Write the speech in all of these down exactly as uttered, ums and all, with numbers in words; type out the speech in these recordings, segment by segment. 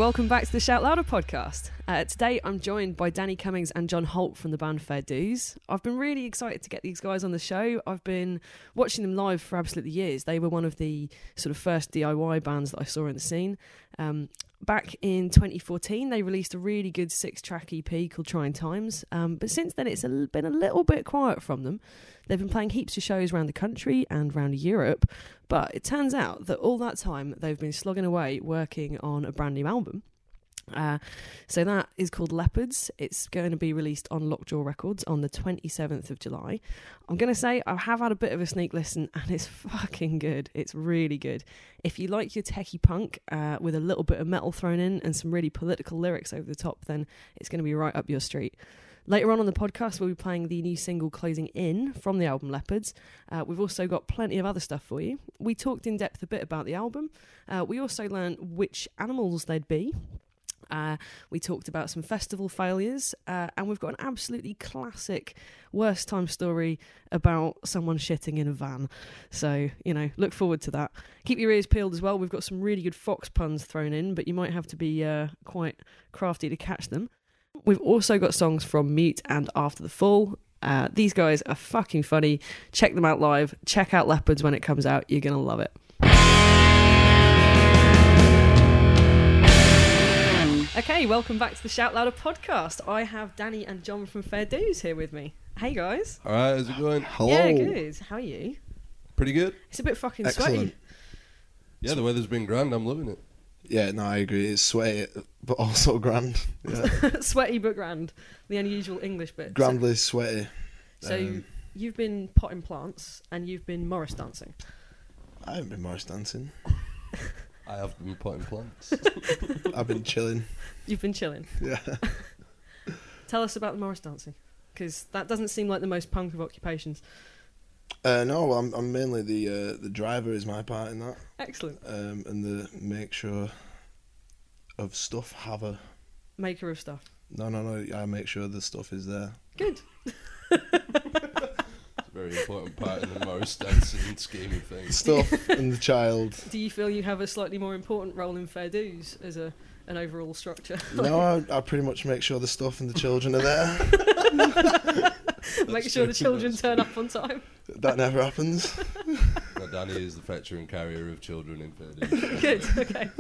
welcome back to the Shout Louder podcast. Uh, today I'm joined by Danny Cummings and John Holt from the band Fair Dues. I've been really excited to get these guys on the show. I've been watching them live for absolutely years. They were one of the sort of first D I Y bands that I saw in the scene. Um, back in twenty fourteen, they released a really good six-track E P called Trying Times. Um, but since then, it's a, been a little bit quiet from them. They've been playing heaps of shows around the country and around Europe. But it turns out that all that time, they've been slogging away working on a brand new album. Uh, so that is called Leopards. It's going to be released on Lockjaw Records on the twenty-seventh of July. I'm going to say I have had a bit of a sneak listen and it's fucking good. It's really good. If you like your techie punk uh, with a little bit of metal thrown in and some really political lyrics over the top, then it's going to be right up your street. Later on on the podcast, we'll be playing the new single Closing In from the album Leopards. Uh, we've also got plenty of other stuff for you. We talked in depth a bit about the album. Uh, we also learned which animals they'd be. Uh, we talked about some festival failures, uh, and we've got an absolutely classic worst time story about someone shitting in a van. So, you know, look forward to that. Keep your ears peeled as well. We've got some really good Fox puns thrown in, but you might have to be uh, quite crafty to catch them. We've also got songs from Mute and After the Fall. Uh, these guys are fucking funny. Check them out live. Check out Leopards when it comes out. You're going to love it. Okay, welcome back to the Shout Louder podcast. I have Danny and John from Fair Dues here with me. Hey guys. All right, how's it going? Hello. Yeah, good. How are you? Pretty good. It's a bit fucking Excellent. sweaty. Yeah, the weather's been grand. I'm loving it. Yeah, no, I agree. It's sweaty, but also grand. Yeah. Sweaty but grand. The unusual English bit. Grandly sweaty. So, so Um, you've been potting plants and you've been Morris dancing. I haven't been Morris dancing. I have been potting plants. I've been chilling. You've been chilling. Yeah. Tell us about the Morris dancing, because that doesn't seem like the most punk of occupations. Uh, no, well, I'm, I'm mainly the uh, the driver is my part in that. Excellent. Um, and the make sure of stuff have a... Maker of stuff. No, no, no, I make sure the stuff is there. Good. It's a very important part in the Morris dancing scheme of things. Stuff and the child. Do you feel you have a slightly more important role in Fair Dues as a an overall structure? No, I, I pretty much make sure the stuff and the children are there. Make sure the children turn up on time. That never happens. Now, Danny is the fetcher and carrier of children in Fair Dues. Good, okay.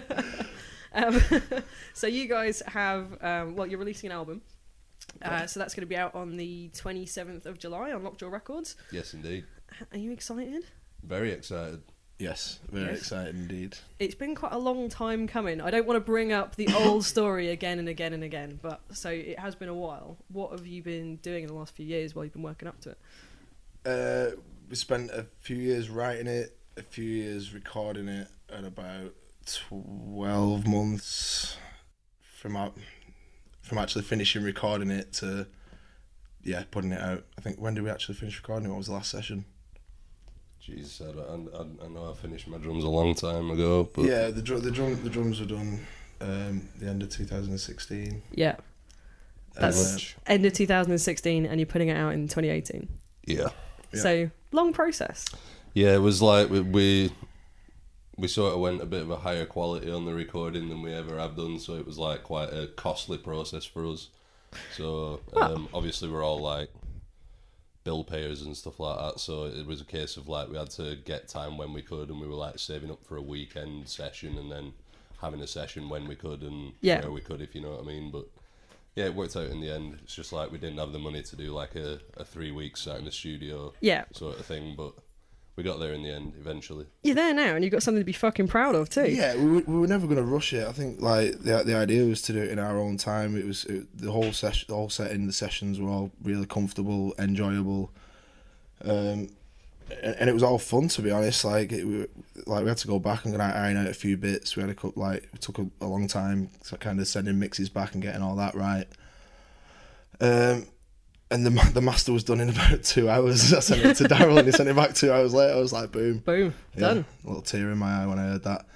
um, so you guys have, um, well, you're releasing an album. Uh, so that's going to be out on the twenty-seventh of July on Lockjaw Records. Yes, indeed. Are you excited? Very excited. Yes, very Yes. excited indeed. It's been quite a long time coming. I don't want to bring up the old story again and again and again, but so it has been a while. What have you been doing in the last few years while you've been working up to it? Uh, we spent a few years writing it, a few years recording it, and about twelve months from out, from actually finishing recording it to, yeah, putting it out. I think, when did we actually finish recording it? What was the last session? Jesus, I, don't- I, I know I finished my drums a long time ago, but Yeah, the drum, the drum, the drums were done um, the end of two thousand sixteen. Yeah, that's Uh, end of two thousand sixteen, and you're putting it out in twenty eighteen. yeah. Yeah. So long process. Yeah, it was like we, we we sort of went a bit of a higher quality on the recording than we ever have done, so it was like quite a costly process for us. So um, obviously we're all like bill payers and stuff like that, so it was a case of like we had to get time when we could, and we were like saving up for a weekend session and then having a session when we could and Yeah. where we could, if you know what I mean. But yeah, it worked out in the end. It's just like we didn't have the money to do like a, a three weeks sat in the studio Yeah, sort of thing, but we got there in the end eventually. you're there now, and you've got something to be fucking proud of too. Yeah, we were, we were never going to rush it. I think like the the idea was to do it in our own time. It was it, the whole session, the whole setting, the sessions were all really comfortable, enjoyable, um, and, and it was all fun, to be honest. Like it, we, like we had to go back and iron out a few bits. We had a couple, like it took a, a long time, so kind of sending mixes back and getting all that right. Um. And the the master was done in about two hours. I sent it to Daryl and he sent it back two hours later. I was like, boom. Boom, Yeah, done. a little tear in my eye when I heard that.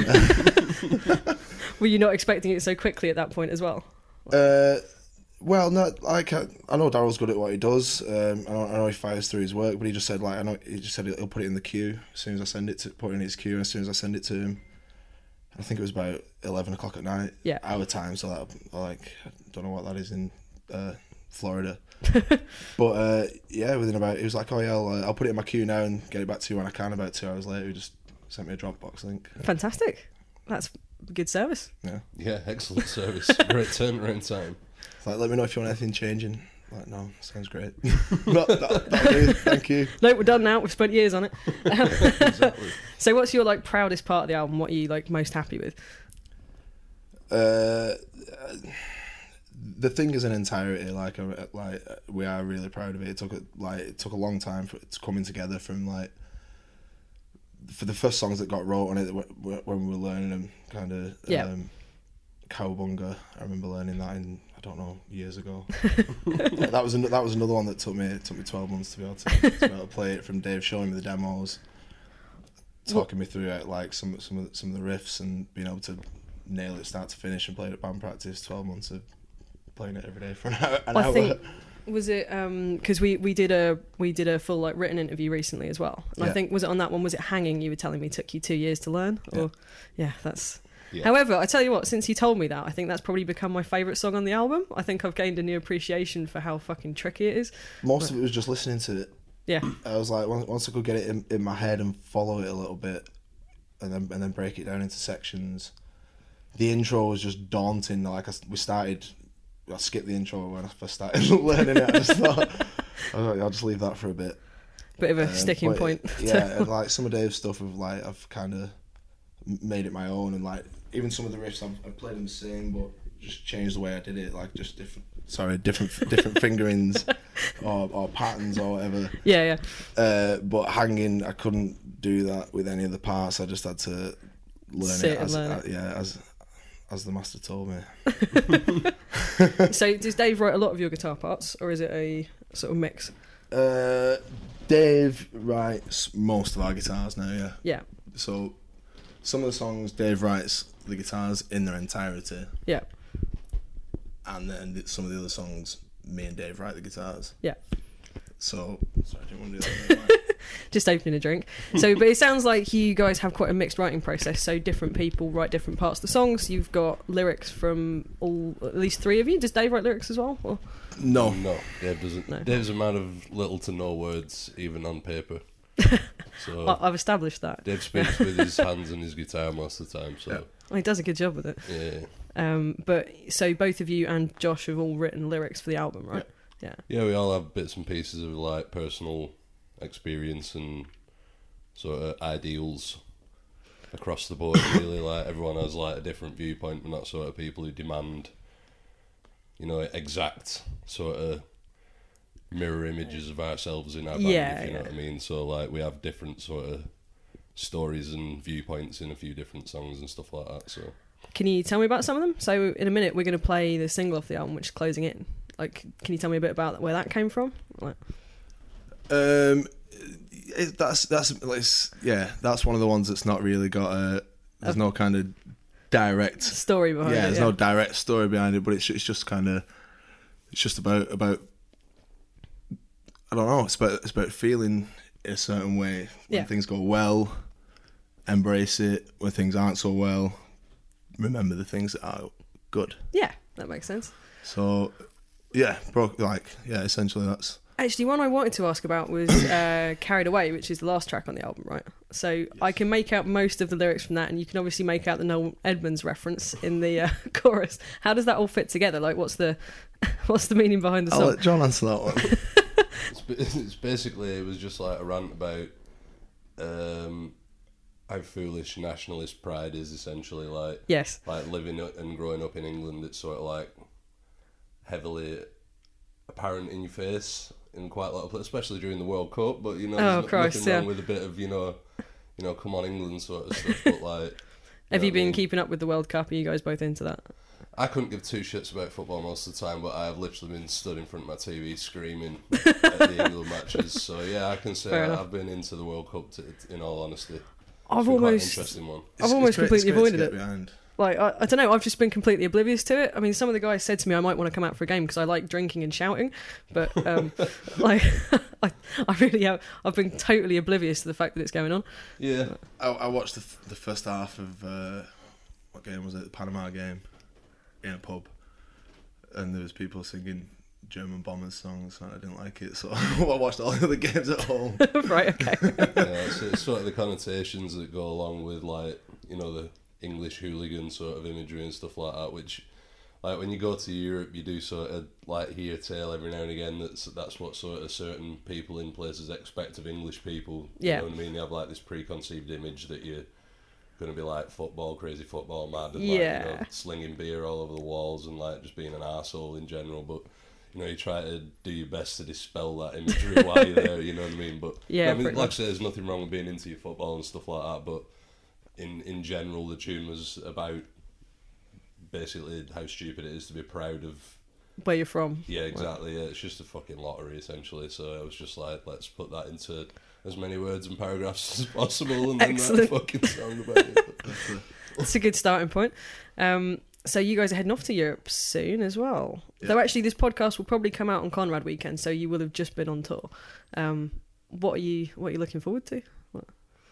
Were you not expecting it so quickly at that point as well? Uh, well, no, like I, I know Daryl's good at what he does. Um, I know, I know he fires through his work, but he just said like I know he just said he'll put it in the queue as soon as I send it to put it in his queue, and as soon as I send it to him, I think it was about eleven o'clock at night. Yeah. Our time, so that, like, I don't know what that is in uh, Florida. But uh, yeah, within about, it was like, oh yeah, I'll, uh, I'll put it in my queue now and get it back to you when I can. About two hours later, he just sent me a Dropbox link. Fantastic. That's good service. Yeah. Yeah, excellent service. Great turnaround time. It's like, let me know if you want anything changing. Like, no, sounds great. that, that, that'll do. Thank you. No, we're done now. We've spent years on it. Exactly. So what's your like proudest part of the album? What are you like most happy with? Uh, the thing is an entirety. Like, uh, like we are really proud of it. It took a, like it took a long time for it to coming together. From like for the first songs that got wrote on it when we were learning them, kind of yeah. um, Cowabunga. I remember learning that in I don't know years ago. that was an, that was another one that took me it took me twelve months to be able to, to be able to play it. From Dave showing me the demos, talking me through it, like some some of the, some of the riffs, and being able to nail it start to finish and play it at band practice. Twelve months of playing it every day for an hour. An I hour. think was it because um, we we did a we did a full like written interview recently as well. And yeah. I think was it on that one? Was it Hanging? You were telling me took you two years to learn. Or yeah, yeah that's. Yeah. However, I tell you what, since you told me that, I think that's probably become my favourite song on the album. I think I've gained a new appreciation for how fucking tricky it is. Most of it was just listening to it. Yeah. I was like, once, once I could get it in, in my head and follow it a little bit, and then and then break it down into sections. The intro was just daunting. Like I, we started, I skipped the intro when I first started learning it. I just thought, I'll just leave that for a bit. Bit of a Um, sticking but point. Yeah, and like some of Dave's stuff, of like I've kind of made it my own, and like even some of the riffs I've, I've played them the same, but just changed the way I did it, like just different. Sorry, different different fingerings or, or patterns or whatever. Yeah, yeah. Uh, but Hanging, I couldn't do that with any of the parts. I just had to learn Sit it and as learn uh, it. yeah as as the master told me. So does Dave write a lot of your guitar parts, or is it a sort of mix? Uh, Dave writes most of our guitars now. Yeah. Yeah. So some of the songs Dave writes the guitars in their entirety. Yeah. And then some of the other songs, me and Dave write the guitars. Yeah. So, sorry, I didn't want to do that. Just opening a drink. So, but it sounds like you guys have quite a mixed writing process. So different people write different parts of the songs. You've got lyrics from all, at least three of you. Does Dave write lyrics as well? Or? No. No, Dave doesn't. No. Dave's a man of little to no words, even on paper. So I- I've established that. Dave speaks with his hands and his guitar most of the time. So Yeah. Well, he does a good job with it. yeah, Um, but so both of you and Josh have all written lyrics for the album, right? Yeah. yeah, we all have bits and pieces of like personal experience and sort of ideals across the board. Really, like everyone has like a different viewpoint. We're not sort of people who demand, you know, exact sort of mirror images of ourselves in our band, Yeah, if you know yeah. what I mean. So like we have different sort of stories and viewpoints in a few different songs and stuff like that. So Can you tell me about some of them? So in a minute we're going to play the single off the album, which is Closing In. Like, can you tell me a bit about where that came from? Like, Um, it, that's that's it's, yeah, that's one of the ones that's not really got a. There's A- no kind of direct. story behind Yeah, it. there's Yeah. no direct story behind it, but it's it's just kind of. It's just about about. I don't know. It's about it's about feeling in a certain way when Yeah. things go well. Embrace it. When things aren't so well, remember the things that are good. Yeah, that makes sense. So, yeah, bro, like yeah, essentially that's. Actually, one I wanted to ask about was uh, Carried Away, which is the last track on the album, right? So I can make out most of the lyrics from that, and you can obviously make out the Noel Edmonds reference in the uh, chorus. How does that all fit together? Like, what's the what's the meaning behind the I'll song? let John answer that one. it's, ba- it's basically it was just like a rant about um, how foolish nationalist pride is. Essentially, like Yes. like living up and growing up in England, it's sort of like heavily apparent in your face in quite a lot of places, especially during the World Cup. But you know, Oh, there's no- Christ, nothing wrong yeah. with a bit of you know, you know, come on England sort of stuff. But like, Have know you what I been mean? keeping up with the World Cup? Are you guys both into that? I couldn't give two shits about football most of the time, but I have literally been stood in front of my T V screaming at the England matches. So yeah, I can say Fair I, enough. I've been into the World Cup. To, in all honesty, I've it's been quite an almost, interesting one. I've almost great- completely great to avoided get it. behind. Like, I, I don't know, I've just been completely oblivious to it. I mean, some of the guys said to me I might want to come out for a game because I like drinking and shouting, but um, like, I, I really have. I've been totally oblivious to the fact that it's going on. Yeah, I, I watched the, f- the first half of uh, what game was it? The Panama game in a pub, and there was people singing German Bombers songs, and I didn't like it, so I watched all the other games at home. Right, okay. Yeah, so it's sort of the connotations that go along with, like, you know, the English hooligan sort of imagery and stuff like that, which, like, when you go to Europe, you do sort of, like, hear tale every now and again that's that's what sort of certain people in places expect of English people. Yeah. You know what I mean? They have, like, this preconceived image that you're going to be, like, football, crazy football mad, and, Yeah. like, you know, slinging beer all over the walls and, like, just being an arsehole in general, but... You know, you try to do your best to dispel that imagery while you're there, you know what I mean? But Yeah, I mean, pretty like I much. say, there's nothing wrong with being into your football and stuff like that, but in in general, the tune was about basically how stupid it is to be proud of. Where you're from. Yeah, exactly. Yeah, it's just a fucking lottery, essentially. So I was just like, let's put that into as many words and paragraphs as possible, and then write a Excellent. fucking song about it. It's a good starting point. Um, so you guys are heading off to Europe soon as well. Yeah. Though actually this podcast will probably come out on Conrad weekend, so you will have just been on tour. Um, what are you what are you looking forward to? What?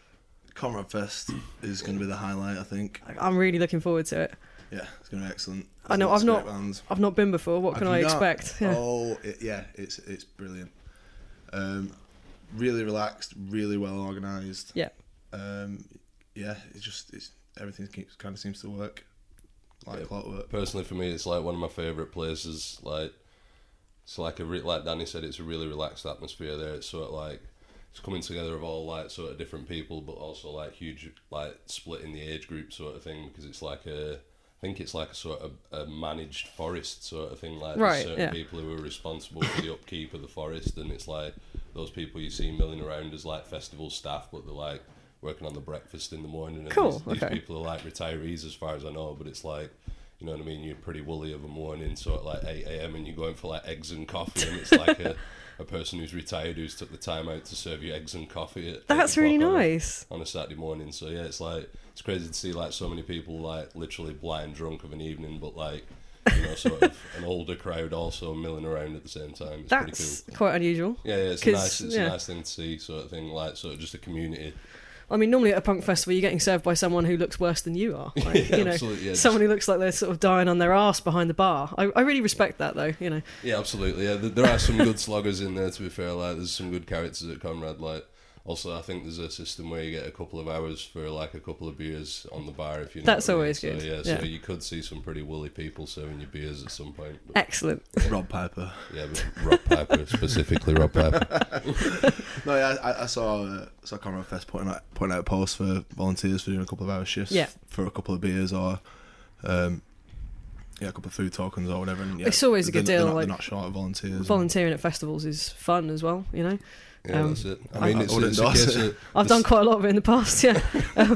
Conrad Fest is going to be the highlight, I think. I'm really looking forward to it. Yeah, it's going to be excellent. I know, Lots I've of not- great bands. I've not been before. What Have can you I not? expect? Yeah. Oh, it, yeah, it's it's brilliant. Um, really relaxed, really well organised. Yeah. Um, yeah, it's just it's everything keeps kind of seems to work like Yeah. clockwork. Personally, for me, it's like one of my favourite places. Like, it's like a re- like Danny said, it's a really relaxed atmosphere there. It's sort of like it's coming together of all like sort of different people, but also like huge like split in the age group sort of thing, because it's like a I think it's like a sort of a managed forest sort of thing. Like Right, there's certain yeah. people who are responsible for the upkeep of the forest, and it's like those people you see milling around as like festival staff, but they're like working on the breakfast in the morning. And Cool, These, these okay. people are like retirees, as far as I know, but it's like. You know what I mean? You're pretty woolly of a morning, sort of like eight a.m. and you're going for like eggs and coffee, and it's like a, a person who's retired who's took the time out to serve you eggs and coffee at That's eight really o'clock on a- nice. on a Saturday morning. So yeah, it's like it's crazy to see like so many people like literally blind drunk of an evening, but like you know sort of an older crowd also milling around at the same time. It's pretty That's cool. quite unusual. Yeah, yeah, it's a 'cause, nice, it's yeah. a nice thing to see, sort of thing, like sort of just a community. I mean, normally at a punk festival, you're getting served by someone who looks worse than you are. Like, Yeah, you know, absolutely, yeah, someone who looks like they're sort of dying on their arse behind the bar. I, I really respect that, though. You know, Yeah, absolutely. Yeah, there, there are some good sloggers in there. To be fair, like there's some good characters at Conrad. Like, also, I think there's a system where you get a couple of hours for like a couple of beers on the bar. If you know That's what I mean. always So, good, Yeah, yeah. so you could see some pretty woolly people serving you beers at some point. But, excellent. Rob Piper. yeah, but Rob Piper specifically, Rob Piper. No, yeah, I, I saw uh, saw Conrad Fest putting out putting out a post for volunteers for doing a couple of hour shifts. Yeah. For a couple of beers or, um, yeah, a couple of food tokens or whatever. And yeah, It's always a good they're, deal, They're not, like, they're not short of volunteers. Volunteering at festivals is fun as well. You know, Yeah, Um, that's it. I I- mean, I it's, wouldn't it's a endorse case it. of, I've done quite a lot of it in the past. Yeah. um,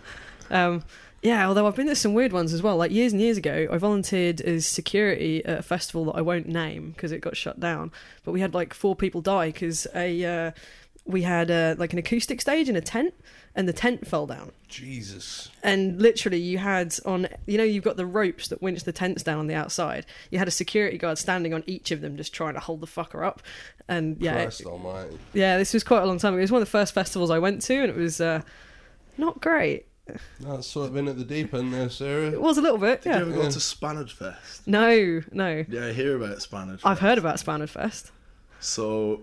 um, yeah, although I've been to some weird ones as well. Like years and years ago, I volunteered as security at a festival that I won't name because it got shut down. But we had like four people die because a uh, we had uh, like an acoustic stage in a tent, and the tent fell down. Jesus. And literally, you had on, you know, you've got the ropes that winch the tents down on the outside. You had a security guard standing on each of them, just trying to hold the fucker up. And yeah, it- Christ almighty. yeah, this was quite a long time ago. It was one of the first festivals I went to, and it was uh, not great. That's sort of been at the deep end there, Sarah. It was a little bit, Did yeah. you ever go Yeah. to Spannard Fest? No, no. Yeah, I hear about Spannard Fest. I've heard about Spannard Fest. So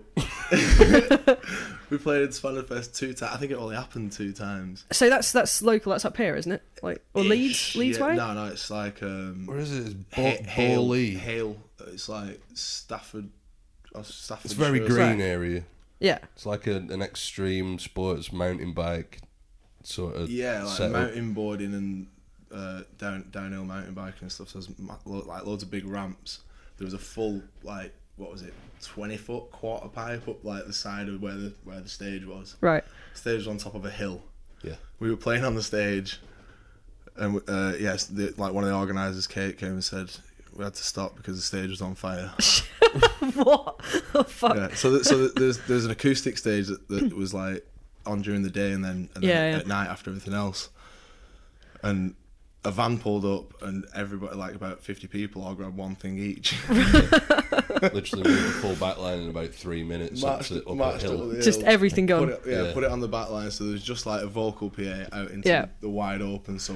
we played in Spannard Fest two times. I think it only happened two times. So that's that's local. That's up here, isn't it? Like or Leeds, Ish, Leeds yeah. way. No, no, it's like um, Where is it? It's Ha- Bo- Hale, Bowley. Hale. It's like Stafford. Or Stafford. It's very green Right. area. Yeah, It's like a, an extreme sports mountain bike sort of Yeah, like setup. mountain boarding and uh, down downhill mountain biking and stuff. So there's ma- lo- like loads of big ramps. There was a full like what was it, twenty foot quarter pipe up like the side of where the where the stage was. right. The stage was on top of a hill. Yeah. We were playing on the stage, and uh, yes, the, like one of the organisers, Kate, came and said we had to stop because the stage was on fire. What? Oh, fuck. Yeah, so th- so th- there's there's an acoustic stage that, that was like on during the day and then, and then Yeah, yeah. at night after everything else, and a van pulled up and everybody, like about fifty people, all grabbed one thing each. Literally moved the full back line in about three minutes up, Marched- to, up a marched hill. up the Just hill, everything put gone. it, yeah, Yeah. put it on the back line, so there was just like a vocal P A out into Yeah. the wide open, so we just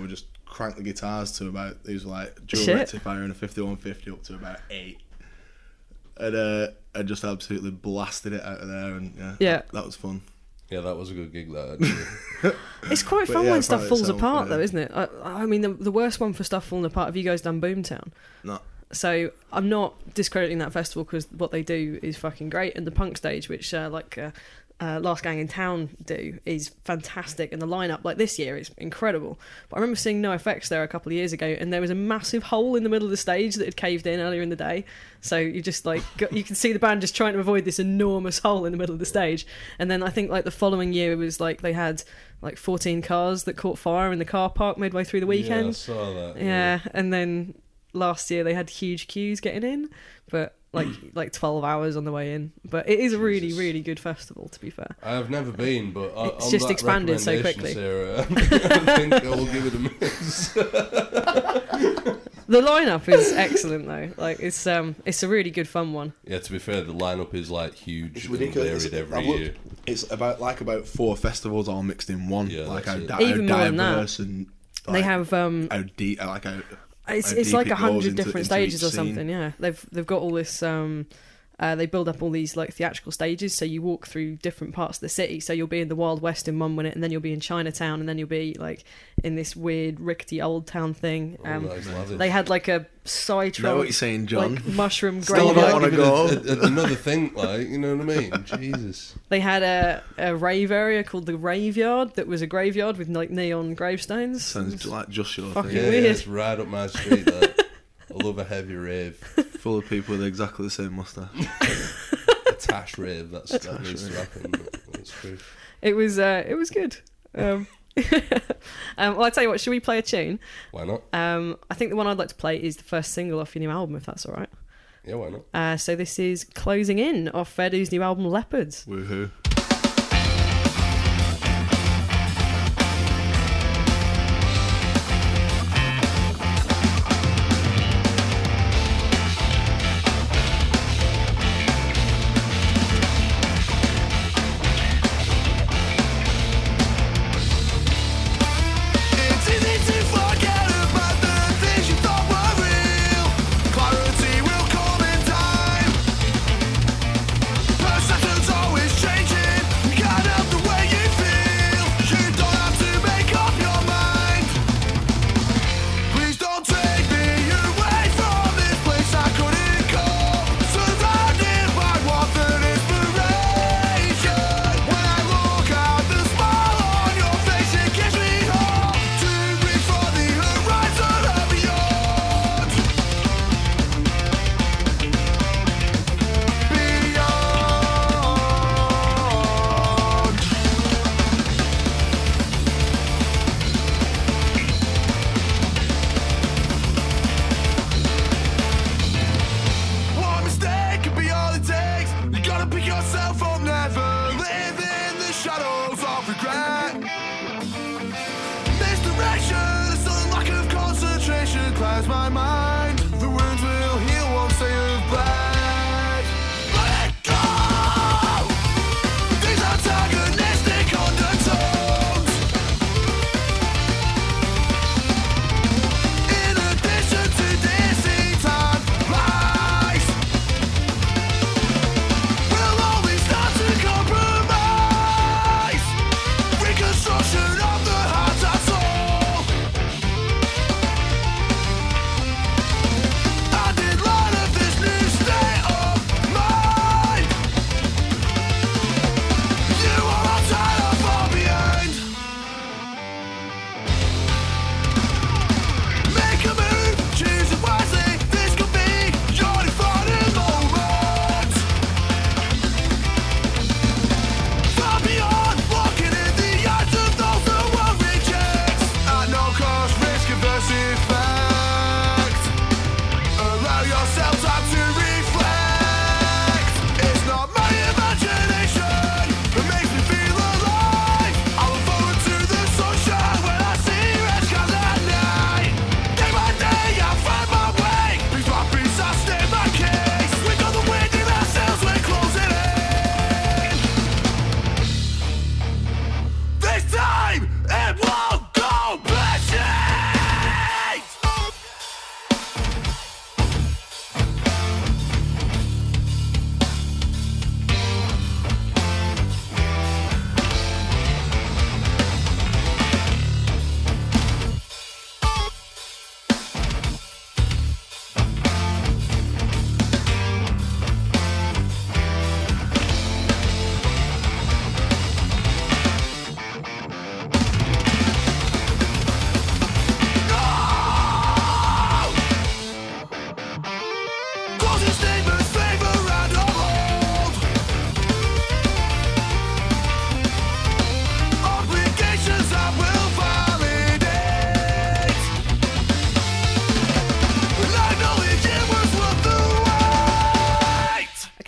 cranked the guitars to about, these were like dual Shit. rectifier and a fifty-one fifty up to about eight. And uh, I just absolutely blasted it out of there, and yeah, Yeah. that, that was fun. Yeah, that was a good gig, that actually. It's quite But fun yeah, when stuff probably falls itself, apart, yeah. though, isn't it? I, I mean, the, the worst one for stuff falling apart. Have you guys done Boomtown? No. So I'm not discrediting that festival because what they do is fucking great, and the punk stage, which uh, like uh, uh, Last Gang in Town do, is fantastic, and the lineup like this year is incredible. But I remember seeing NoFX there a couple of years ago, and there was a massive hole in the middle of the stage that had caved in earlier in the day. So you just like got, you can see the band just trying to avoid this enormous hole in the middle of the stage. And then I think like the following year it was like they had like fourteen cars that caught fire in the car park midway through the weekend. Yeah, I saw that. Yeah, and then last year they had huge queues getting in, but like like twelve hours on the way in. But it is a really, Jesus. really good festival, to be fair. I have never been, but o- It's on just that expanded so recommendation, quickly. Sarah, I think I will give it a miss. The lineup is excellent though. Like it's um it's a really good fun one. Yeah, to be fair, the lineup is like huge It's and ridiculous. varied every I've looked- year. It's about like about four festivals all mixed in one. Yeah, like how, that's it. di- Even how more than that. diverse and They like, have um how deep, like how it's how it's deep like it a goes hundred into- different into stages each or something. scene. Yeah, they've they've got all this um. Uh, they build up all these like theatrical stages, so you walk through different parts of the city. So you'll be in the Wild West in one minute, and then you'll be in Chinatown, and then you'll be like in this weird rickety old town thing. Oh, Um, that's lavish. they had like a I know what Cytron, you're saying, John. like mushroom Still graveyard. don't wanna Give it a- go. a- a- another thing, like, you know what I mean? Jesus. They had a, a rave area called the Graveyard that was a graveyard with like neon gravestones. Sounds like just your Fucking thing. Yeah, weird. yeah, it's right up my street. That. I love a heavy rave. Full of people with exactly the same mustache. A tash rave. That's, that tash needs to rave. happen. That's true. It was uh, it was good. Um, um, well, I tell you what, should we play a tune? Why not? Um, I think the one I'd like to play is the first single off your new album, if that's all right. Yeah, why not? Uh, so this is Closing In off Fairdue's new album Leopards. Woohoo. It's easy to forget about the things you thought were real. Clarity will come in time. Perception's always changing.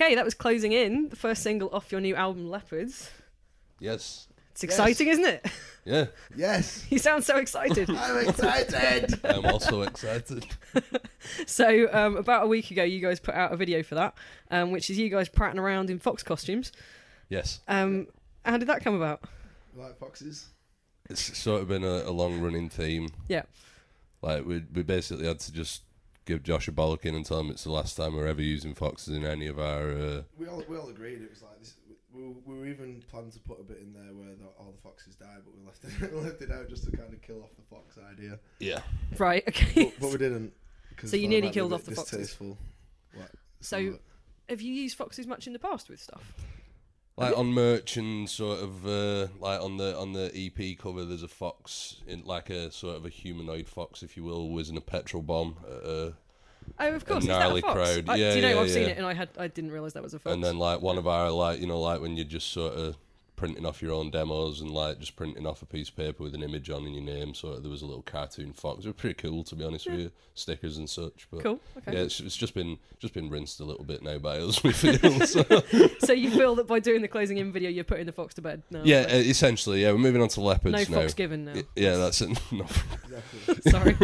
Okay, that was Closing In, the first single off your new album, Leopards. Yes. It's exciting, isn't it? Yeah. Yes. You sound so excited. I'm excited. I'm also excited. So, um, about a week ago, you guys put out a video for that, um, which is you guys prattling around in fox costumes. Yes. Um, how did that come about? Like foxes. It's sort of been a, a long running theme. Yeah. Like, we we basically had to just give Josh a bollocking and tell him it's the last time we're ever using foxes in any of our... Uh... We all we all agreed it was like this. We, we were even planning to put a bit in there where the, all the foxes died, but we left it we left it out just to kind of kill off the fox idea. Yeah. Right, okay. But, but we didn't. 'Cause So you I thought nearly it might be a killed bit off the foxes. distasteful. Like, So- some of it. Have you used foxes much in the past with stuff? Like on merch and sort of uh, like on the on the E P cover, there's a fox in like a sort of a humanoid fox, if you will, whizzing a petrol bomb at a Oh, of course. Is gnarly that a fox? crowd. I, Yeah, do you know yeah, I've seen yeah. it and I had I didn't realise that was a fox. And then like one of our like you know like when you're just sort of printing off your own demos and like just printing off a piece of paper with an image on and your name, sort of there was a little cartoon fox. It was pretty cool, to be honest with you, stickers and such. But Cool. Okay. yeah, it's, it's just been just been rinsed a little bit now by us. We feel so. So you feel that by doing the Closing In video, you're putting the fox to bed? No. Yeah, uh, essentially. Yeah, we're moving on to leopards No now. fox given now. Y- Yeah, that's it. No. Exactly. Sorry.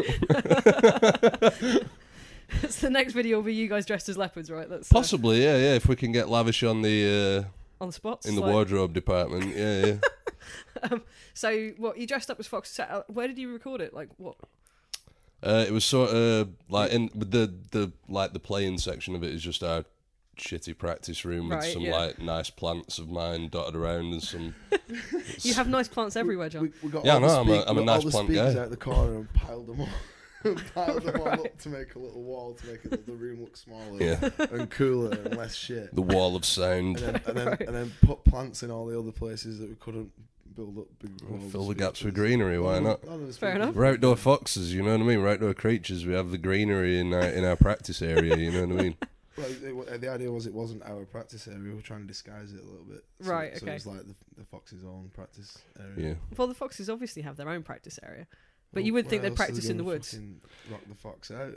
So the next video will be you guys dressed as leopards, right? That's uh, Possibly, yeah, yeah. If we can get lavish on the on the spots. uh, in the like- wardrobe department, yeah, yeah. Um, so what? You dressed up as foxes. uh, Where did you record it? Like what? Uh, it was sort of like in with the the like the playing section of it is just our shitty practice room with Right, some yeah. like nice plants of mine dotted around and some. You have nice plants everywhere, John. We, we got Yeah, all the no, I'm a- speak- I'm a we got all nice the plant speakers guy. out the corner and piled them all. piled them all Right. up to make a little wall to make it, the room look smaller Yeah, and cooler and less shit. the wall of And sound. then, and, then, Right. and then put plants in all the other places that we couldn't build up big walls. Fill of the gaps with speakers. greenery. Why None not? of- none of the Fair speakers enough. We're outdoor foxes, you know what I mean? We're outdoor creatures. We have the greenery in our in our practice area. You know what I mean? Well, it, the idea was it wasn't our practice area. We were trying to disguise it a little bit. So, Right, So okay. it was like the, the fox's own practice area. Yeah. Well, the foxes obviously have their own practice area, but Well, you would where think they'd else are they practice in the gonna woods. fucking Rock the fox out.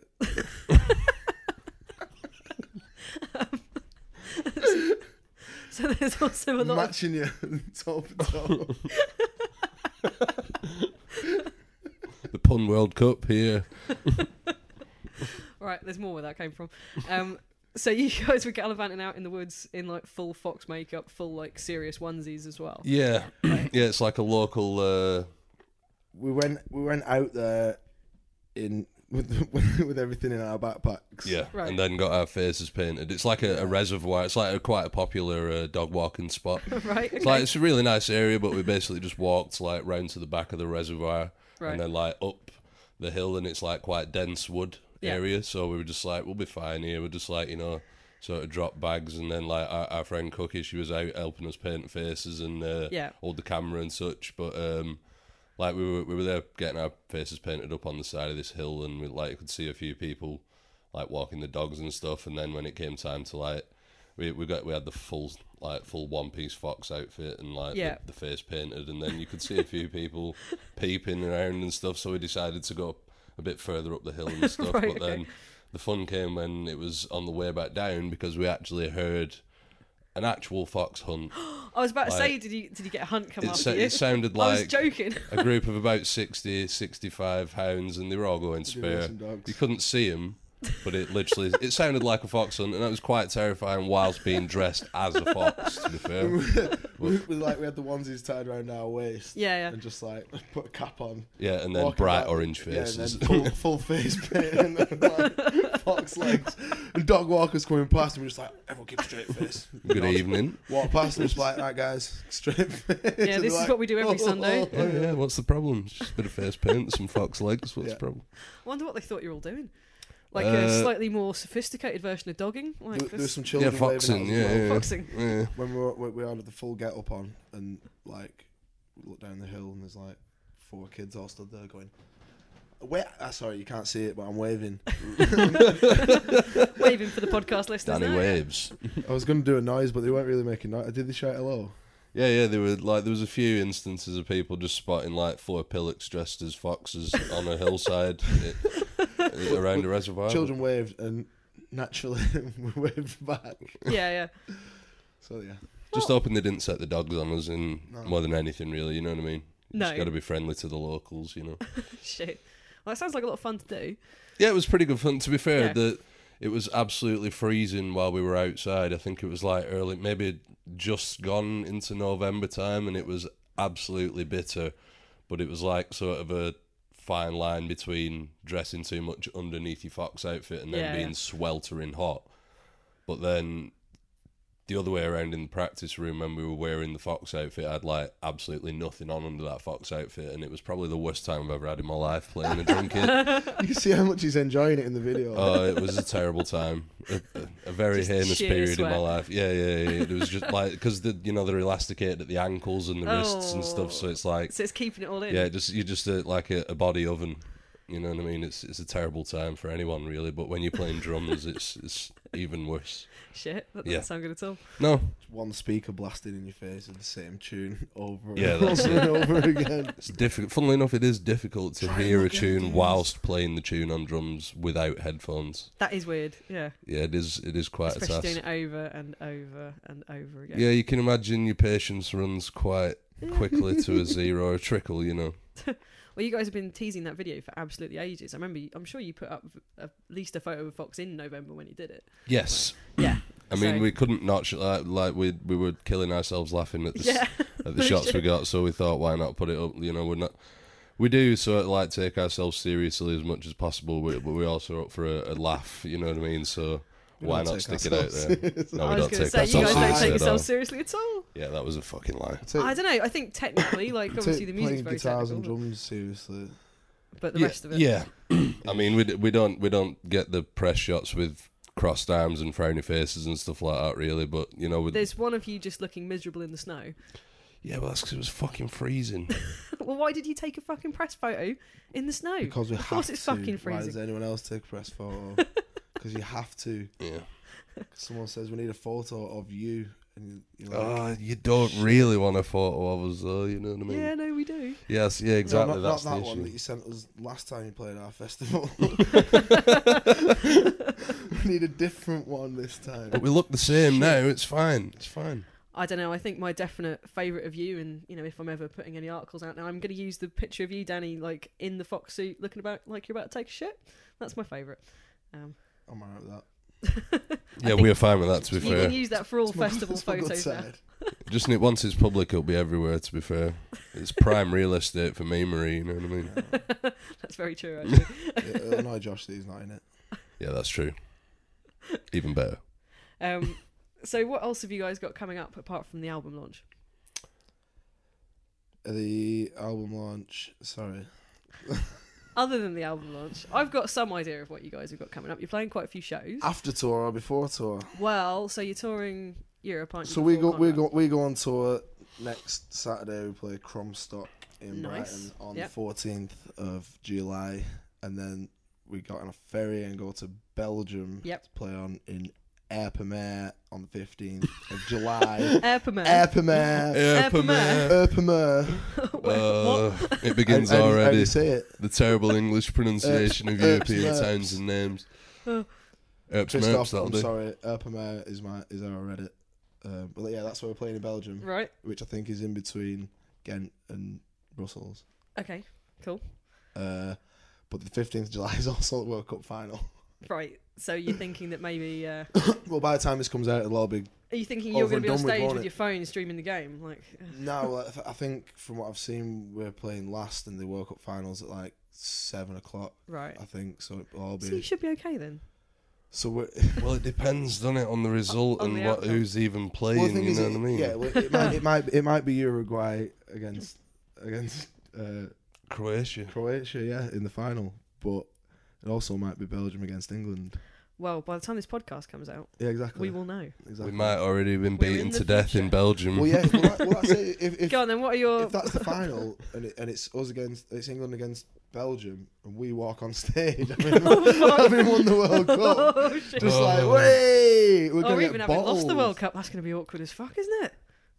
So there's also a lot. Of, Matching your toe for toe. The Pun World Cup here. right, there's more where that came from. Um, so you guys were gallivanting out in the woods in like full fox makeup, full like serious onesies as well. Yeah, yeah. It's like a local. Uh, we went we went out there in with with everything in our backpacks. Yeah, Right. and then got our faces painted. It's like a, a reservoir. It's like a, quite a popular uh, dog walking spot. right. Okay. It's like it's a really nice area, but we basically just walked like round to the back of the reservoir right. and then like up the hill, and it's like quite dense wood Yeah. area. So we were just like, we'll be fine here. We'll just like you know sort of drop bags, and then like our, our friend Cookie, she was out helping us paint faces and uh, Yeah. hold the camera and such. But um, like we were we were there getting our faces painted up on the side of this hill, and we like could see a few people like walking the dogs and stuff. And then when it came time to like we we got we had the full like full one piece fox outfit and like Yeah. the, the face painted, and then you could see a few people peeping around and stuff. So we decided to go a bit further up the hill and stuff. Right, But then okay. the fun came when it was on the way back down, because we actually heard an actual fox hunt. I was about to like- say, did you did you get a hunt come It, after sa- you? it sounded I was like joking. a group of about sixty, sixty-five hounds, and they were all going Did you know spare. some dogs? You couldn't see them, but it literally it sounded like a fox hunt, and that was quite terrifying whilst being dressed as a fox, to be fair. we, we like we had the onesies tied around our waist. Yeah, yeah. And just like put a cap on. Yeah, and then walking bright back- orange yeah, and faces. then full, full face paint and then, like, fox legs. And dog walkers coming past, and we're just like, everyone keep a straight face. Good Nod. evening. Walk past, and just like, right guys, straight face. Yeah, And this like, is what we do every "Oh, oh, Sunday." oh, oh." Yeah, yeah, what's the problem? It's just a bit of face paint, some fox legs. What's Yeah. the problem? I wonder what they thought you were all doing. Like Uh, a slightly more sophisticated version of dogging. Like There, there was this some Yeah, children waving at foxing. us Yeah, as well. yeah, foxing. yeah. When we were, we we had the full get up on, and like we look down the hill, and there's like four kids all stood there going, "Wait, ah, sorry, you can't see it, but I'm waving." Waving for the podcast listeners. Danny now. waves. I was going to do a noise, but they weren't really making noise. Did they shout hello? Yeah, yeah. There were like there was a few instances of people just spotting like four pillocks dressed as foxes on a hillside i- i- around a reservoir. Children waved, and naturally we waved back. Yeah, yeah. So yeah, Just hoping they didn't set the dogs on us in No. more than anything, really. You know what I mean? You No. Just got to be friendly to the locals, you know. Shit. Well, that sounds like a lot of fun to do. Yeah, it was pretty good fun. To be fair, Yeah. the it was absolutely freezing while we were outside. I think it was like early, maybe just gone into November time, and it was absolutely bitter. But it was like sort of a fine line between dressing too much underneath your Fox outfit and then Yeah, being yeah. sweltering hot. But then the other way around in the practice room, when we were wearing the Fox outfit, I had like absolutely nothing on under that Fox outfit, and it was probably the worst time I've ever had in my life playing a drum kit. you can see how much he's enjoying it in the video. Oh, it was a terrible time, a, a, a very Just heinous sheer period in my sweat. life. Yeah, yeah, yeah. It was just like because the you know they're elasticated at the ankles and the wrists and Oh. stuff, so it's like So it's keeping it all in. yeah, just you're just a, like a, a body oven. You know what I mean? It's it's a terrible time for anyone really, but when you're playing drums, it's it's even worse. Shit, that doesn't Yeah. sound good at all. No, One speaker blasted in your face with the same tune over and Yeah, over that's and over again. it's difficult. Funnily enough, it is difficult to Try and hear a look at tune things. whilst playing the tune on drums without headphones. That is weird, yeah. Yeah, it is. It is quite Especially a doing task. it over and over and over again. Yeah, you can imagine your patience runs quite quickly to a zero, a trickle. You know. Well, you guys have been teasing that video for absolutely ages. I remember, you, I'm sure you put up at least a photo of Fox in November when you did it. Yes. Yeah. I mean, So- we couldn't not sh- like, like we we were killing ourselves laughing at the, s- Yeah. at the shots we got, so we thought, why not put it up? You know, we're not. We do sort of like take ourselves seriously as much as possible, but but we're also up for a, a laugh. You know what I mean? So We why don't not take stick it out ourselves there? seriously. No, I we was don't going to take say, you ourselves guys don't seriously take at all. yourselves seriously at all. Yeah, that was a fucking lie. Take- I don't know. I think technically, like, obviously take the music's playing very guitars technical, and drums seriously. but the yeah, rest of it. Yeah, I mean, we d- we don't we don't get the press shots with crossed arms and frowny faces and stuff like that, really. But you know, with, There's one of you just looking miserable in the snow. yeah, well, that's because it was fucking freezing. Well, why did you take a fucking press photo in the snow? Because we Of have course it's to. fucking Why freezing. does anyone else take a press photo? Because you have to. Yeah. Someone says we need a photo of you, and you're like, Oh, you don't really want a photo of us, though. You know what I mean? Yeah, no, we do. Yes, yeah, no, exactly. not, that's not that the one issue. that you sent us last time you played our festival. we need a different one this time. But we look the same now. It's fine. It's fine. I don't know. I think my definite favourite of you, and you know, if I'm ever putting any articles out now, I'm going to use the picture of you, Danny, like in the fox suit, looking about like you're about to take a shit. That's my favourite. Um, I'm alright with that. Yeah, we're fine with that. To be you fair, can use that for all It's my- festival it's my good photos now. side. just need, once it's public, it'll be everywhere. To be fair, it's prime real estate for me, Marie. You know what I mean? That's very true, actually. It'll annoy Josh that he's not in it. Yeah, that's true. Even better. um, so, what else have you guys got coming up apart from the album launch? The album launch. Sorry. Other than the album launch, I've got some idea of what you guys have got coming up. You're playing quite a few shows. After tour or before tour? Well, so you're touring Europe, aren't you? So we go before we Conrad? go we go on tour next Saturday. We play Cromstock in Nice. Brighton on Yep. the fourteenth of July, and then we got on a ferry and go to Belgium Yep. to play on in Erpenmer on the fifteenth of July. Airperman. Erpenmer, Erpenmer. Erpenmer. Uh, it begins How- how do you- How do already. you say it? The terrible English pronunciation of Uh, European Erps, towns and names. Oh. Erps, Merps, Christoph, that'll I'm do. sorry. Erpenmer is my is our Reddit. Um, but yeah, that's where we're playing in Belgium, Right. which I think is in between Ghent and Brussels. Okay. Cool. Uh, but the fifteenth of July is also the World Cup final. Right. So you're thinking that maybe uh, Well, by the time this comes out, it'll all be. are you thinking you're Over going to be on and done with, stage won't with it? your phone streaming the game? Like, uh, No, well, I th- I think from what I've seen, we're playing last in the World Cup finals at like seven o'clock. right. I think so. It'll all So you be. should be okay then. So we're. Well, it depends, doesn't it, on the result On and the what outcome. who's even Well, the playing. thing you is, know it, what I mean? yeah, well, it might, it might, it might be Uruguay against against uh, Croatia. Croatia, yeah, in the final, but it also might be Belgium against England. Well, by the time this podcast comes out, Yeah, exactly. we will know. Exactly. We might already have been We're in beaten the to death future. in Belgium. Well, yeah. Well, that, well that's it. If, if, Go on then. What are your? if that's the final and, it, and it's us against it's England against Belgium and we walk on stage, I mean, having won the World Cup, Oh, shit. just Oh. like, wait, we're Or gonna even get having lost the bottled. World Cup, that's going to be awkward as fuck, isn't it?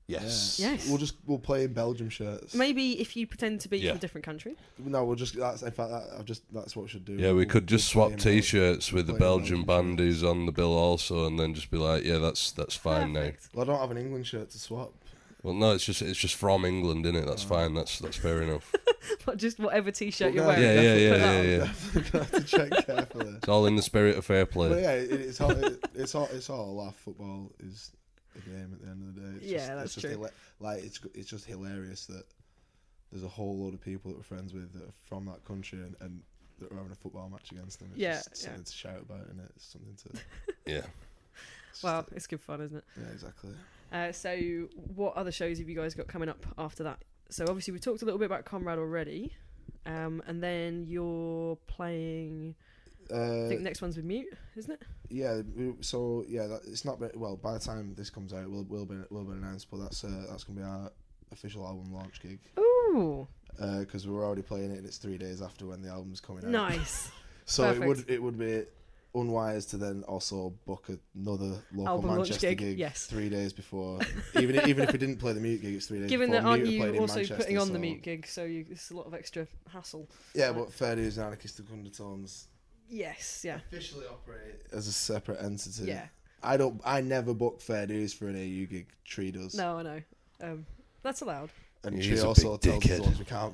Yes. Yeah. Yes. We'll just we'll play in Belgium shirts. Maybe if you pretend to be Yeah. from a different country. No, we'll just. That's in fact. That, I've just. That's what we should do. Yeah, we We'll- could just we'll play swap in Belgium. T-shirts with the play in Belgian Belgium band who's on the bill also, and then just be like, yeah, that's that's fine Perfect. Well, I don't have an England shirt to swap. now. Well, no, it's just it's just from England, innit? That's Oh. fine. That's that's fair enough. Not just whatever T-shirt Well, you're no, wearing. Yeah, yeah, put yeah, that yeah, on. yeah. Definitely have to check carefully. It's all in the spirit of fair But play. yeah, it, it's all. It, it's all. It's all a laugh. Football is a game at the end of the day. It's Yeah, just, that's it's just true. hila- like it's it's just hilarious that there's a whole load of people that we're friends with that are from that country and, and that are having a football match against them. It's Yeah, just something yeah. to shout about, and it? It's something to. Yeah. It's Well, just- it's good fun, isn't it? yeah, exactly. Uh, so, what other shows have you guys got coming up after that? So, obviously, we talked a little bit about Comrade already, um, and then you're playing. I Uh, think the next one's with Mute, isn't it? yeah, we- so yeah, that, it's not. Been, well, by the time this comes out, it will will be will be announced. But that's uh, that's gonna be our official album launch gig Ooh, because we're already playing it, and it's three days after when the album's coming out. nice. So Perfect. it would it would be unwise to then also book another local Album launch Manchester gig, gig, yes. three days before. even even if we didn't play the Mute gig, it's three days. Given before. that, aren't Mute are you playing in also Manchester, putting on the so- Mute gig, so you, it's a lot of extra hassle. Yeah, but Fair Dues and Anarchistic Undertones Yes, yeah, officially operate as a separate entity. yeah. I don't. I never book Fair Dues for an A U gig. Tree does. No, I know. Um, that's allowed. And He's Tree a also big tells us dickhead. the ones we can't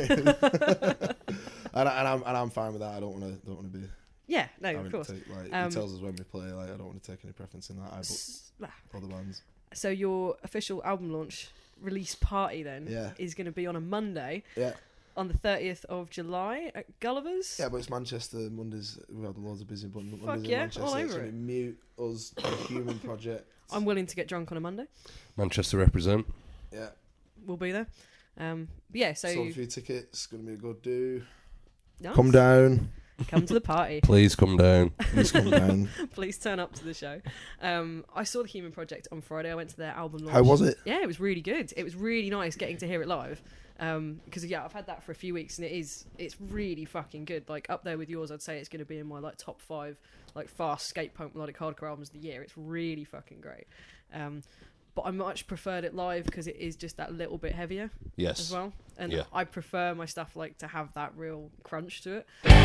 play. and, I, and I'm and I'm fine with that. I don't want to don't want to be. Yeah, no, having of to course. Take, like, Um, he tells us when we play. Like I don't want to take any preference in that. I book S- ah. other bands. So your official album launch release party then Yeah. is going to be on a Monday Yeah. on the thirtieth of July at Gulliver's. Yeah, but it's Manchester. Mondays we've had loads of busy but Mondays Fuck in yeah, Manchester. all It's over gonna it. be Mute, us, the Human Project. I'm willing to get drunk on a Monday. Manchester represent. Yeah. We'll be there. Um, but yeah, so Sold a few tickets. Gonna be a good do. nice. Come down. Come to the party. Please come down. Please come down. Please turn up to the show. Um, I saw the Human Project on Friday. I went to their album launch. How was it? Yeah, it was really good. It was really nice getting to hear it live. Um, because yeah, I've had that for a few weeks and it is it's really fucking good. Like up there with yours, I'd say it's going to be in my like top five like fast skate punk melodic hardcore albums of the year. It's really fucking great. Um, but I much preferred it live because it is just that little bit heavier as Yes. well. And Yeah. I prefer my stuff like to have that real crunch to it.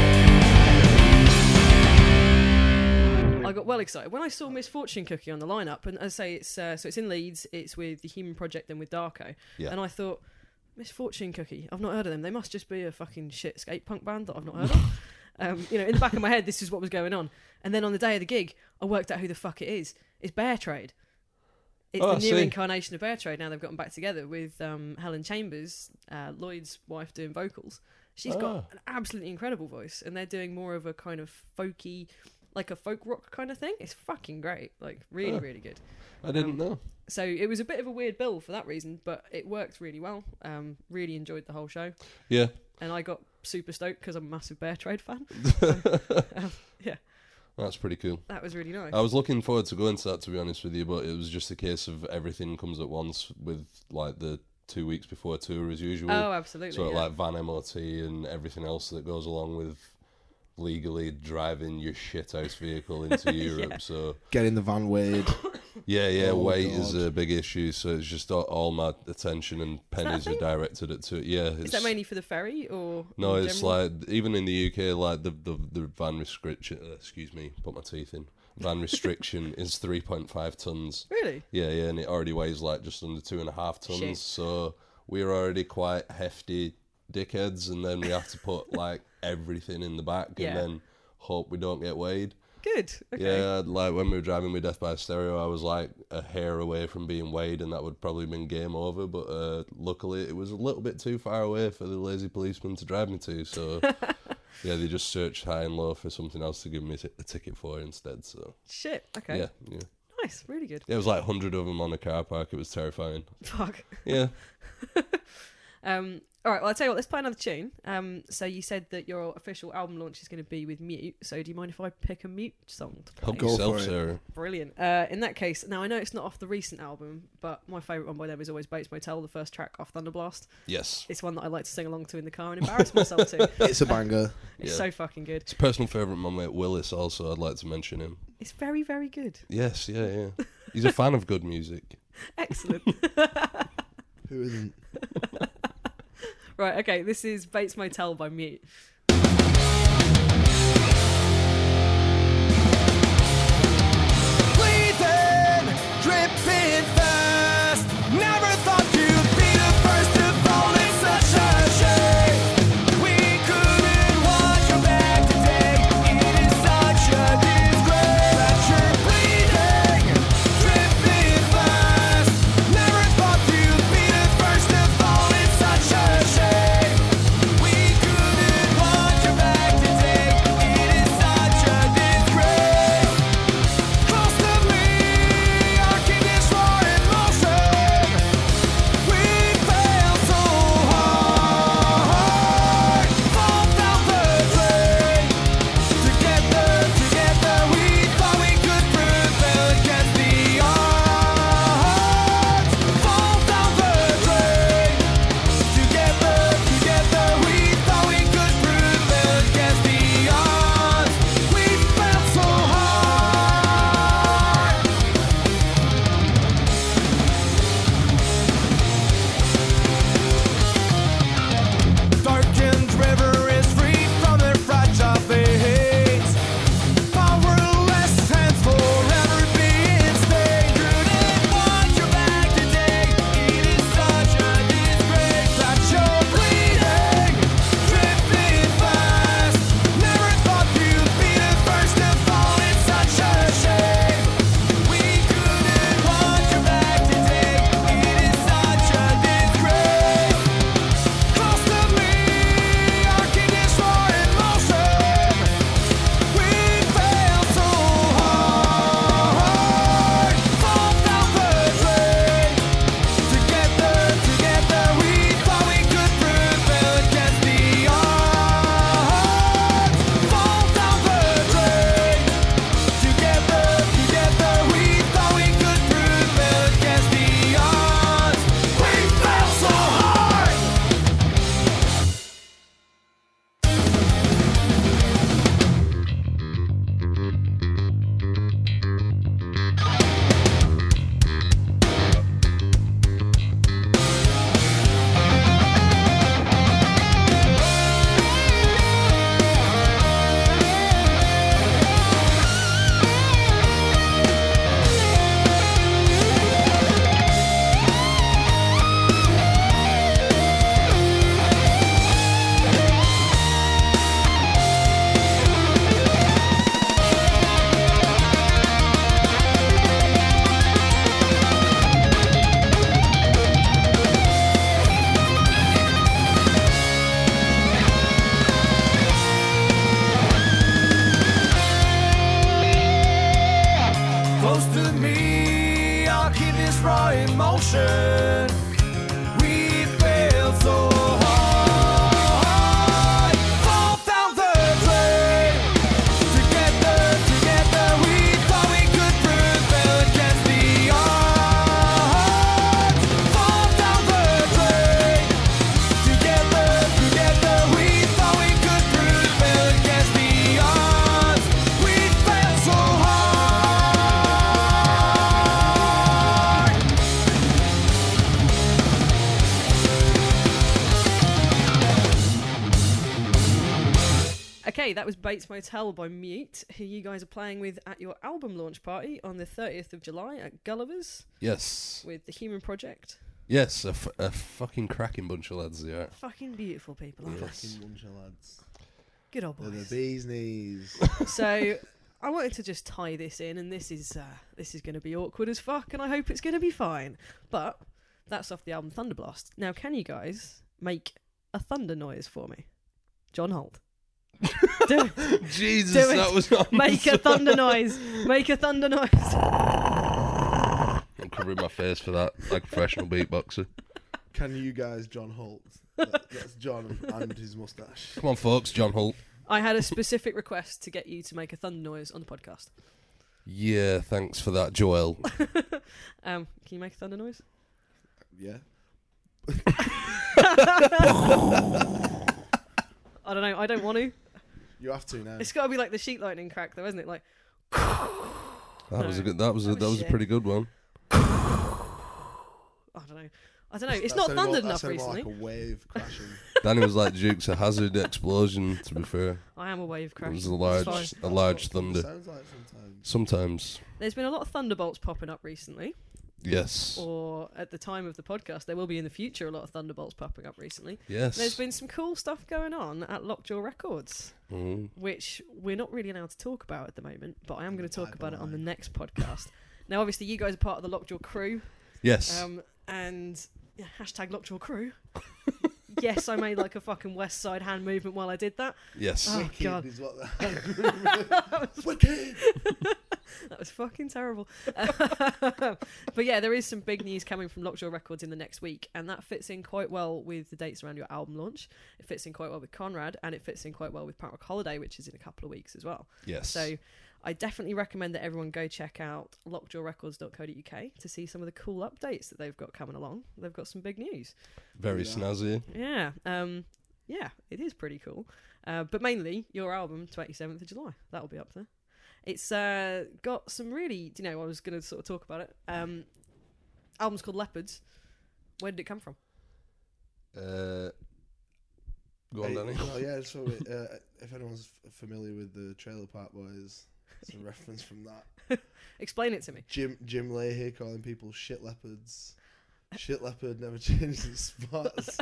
I got well excited when I saw Misfortune Cookie on the lineup, and as I say, it's uh, so it's in Leeds. It's with the Human Project and with Darko, Yeah. and I thought Misfortune Cookie. I've not heard of them. They must just be a fucking shit skate punk band that I've not heard of. Um, you know, in the back of my head, this is what was going on. And then on the day of the gig, I worked out who the fuck it is. It's Bear Trade. It's Oh, the I new see. incarnation of Bear Trade. Now they've gotten back together with um, Helen Chambers, uh, Lloyd's wife, doing vocals. She's Ah. got an absolutely incredible voice, and they're doing more of a kind of folky, like a folk rock kind of thing. It's fucking great. Like, really, Ah. really good. I didn't Um, know. So it was a bit of a weird bill for that reason, but it worked really well. Um, really enjoyed the whole show, Yeah. and I got super stoked because I'm a massive Bear Trade fan. um, yeah, That's pretty cool. that was really nice. I was looking forward to going to that, to be honest with you, but it was just a case of everything comes at once with like the two weeks before tour as usual. oh, absolutely. So yeah. like van M O T and everything else that goes along with legally driving your shit house vehicle into Europe. Yeah. So Get in the van weighed. yeah, yeah, Oh, weight is God. a big issue. So it's just all, all my attention and that a pennies are thing? directed at to Yeah, Is it's, that mainly for the ferry or no, in it's general? like even in the U K, like the the, the van restriction. Uh, excuse me, put my teeth in. Van restriction is three point five tons. Really? Yeah, yeah, and it already weighs like just under two and a half tons. Shit. So we're already quite hefty dickheads, and then we have to put like everything in the back, Yeah. and then hope we don't get weighed. Good. Okay. Yeah, like when we were driving with Death by Stereo, I was like a hair away from being weighed, and that would probably been game over. But uh, luckily, it was a little bit too far away for the lazy policeman to drive me to. So yeah, they just searched high and low for something else to give me a ticket for instead. So Shit. Okay. yeah, yeah, Nice. Really good. there was like a hundred of them on a car park. It was terrifying. Fuck. Yeah. Um, all right. Well, I'll tell you what. Let's play another tune. Um, so you said that your official album launch is going to be with Mute. So do you mind if I pick a Mute song to play? Help Go yourself, for it. Sarah. Brilliant. Uh, in that case, now I know it's not off the recent album, but my favourite one by them is always Bates Motel, the first track off Thunderblast. Yes. It's one that I like to sing along to in the car and embarrass myself to. It's a banger. It's Yeah. so fucking good. It's a personal favourite, my mate Willis, also. I'd like to mention him. It's very, very good. Yes, yeah, yeah. He's a fan of good music. Excellent. Who isn't? Right, okay, this is Bates Motel by Mute. Breathing, dripping fast. Never thought you'd be the first to fall. It's such a shame. We couldn't watch your back today. It is such a disgrace that you're bleeding, dripping fast. Never thought you'd be the first to fall. It's such a shame. We couldn't watch your back today. It is such a disgrace. Close to me, our king is raw in motion. We fail so hard, fall down the drain. Together, together, we thought we could prevail against the odds. Fall down the drain. Together, together, we thought we could prevail against the odds. We failed so hard. Darkened river is free from their fragile fates. Powerless hands forever being stained. Couldn't watch your back today. It is such a disgrace that you're bleeding, dripping fast. Never thought you'd be the first to fall. It's such a shame. We couldn't watch your back today. It is such a disgrace. Close to me, our king is raw in motion. We failed so hard, fall down the drain. Together, together, we thought we could prevail against the odds. Fall down the drain. Together, together, we thought we could prevail against the odds. We failed so hard. Close to me, our king is raw in motion. We failed so hard, fall down the drain. Together, together, we thought we could prevail against the odds. Fall down the drain. Together, together, we thought we could prevail against the odds. We failed so hard. Okay, that was Bates Motel by Mute, who you guys are playing with at your album launch party on the thirtieth of July at Gulliver's Yes. with The Human Project. Yes, a, f- a fucking cracking bunch of lads, yeah. Fucking beautiful people, aren't Yes. Fucking bunch of lads. they? Good old They're the boys. bee's knees. So I wanted to just tie this in, and this is uh, this is going to be awkward as fuck, and I hope it's going to be fine. But that's off the album Thunderblast. Now, can you guys make a thunder noise for me? John Holt. Do it. Jesus, Do it. that was on. Make a thunder noise. Make a thunder noise. I'm covering my face for that, like a professional beatboxer. Can you guys, John Holt? That, that's John and his moustache. Come on, folks, John Holt. I had a specific request to get you to make a thunder noise on the podcast. Yeah, thanks for that, Joel. Um, can you make a thunder noise? Yeah. I don't know. I don't want to. You have to now. It's got to be like the sheet lightning crack, though, isn't it? Like, That was a good. That was a, That that was was a shit. pretty good one. I don't know. It's That not sounded more- thundered that enough sounded more recently. like a wave crashing. Danny was like Duke's a hazard explosion. To be fair, I am a wave it crash. was a It's large, fine. a That's large what thunder. Sounds like sometimes. Sometimes, There's been a lot of thunderbolts popping up recently, yes, or at the time of the podcast, there will be in the future a lot of thunderbolts popping up recently. yes. There's been some cool stuff going on at Lockjaw Records, Mhm. which we're not really allowed to talk about at the moment, but I am going to talk about it on the Pipeline. next podcast. Now, obviously, you guys are part of the Lockjaw crew, Yes. um, and yeah, hashtag Lockjaw crew. Yes, I made like a fucking West Side hand movement while I did that. yes. Oh, Wicked God. is what the Wicked. That was fucking terrible. But yeah, there is some big news coming from Lockjaw Records in the next week, and that fits in quite well with the dates around your album launch. It fits in quite well with Conrad, and it fits in quite well with Punk Rock Holiday, which is in a couple of weeks as well. Yes. So I definitely recommend that everyone go check out lockjaw records dot co dot uk to see some of the cool updates that they've got coming along. They've got some big news. Very Yeah. snazzy. Yeah, um, yeah, it is pretty cool. Uh, but mainly your album, twenty-seventh of July, that'll be up there. It's uh, got some really, you know, I was going to sort of talk about it. Um, album's called Leopards. Where did it come from? Uh, go on, Hey, Danny. well, yeah, so uh, if anyone's f- familiar with the Trailer Park Boys, it's a reference from that. Explain it to me. Jim Jim Leahy calling people shit leopards. Shit leopard never changes its spots.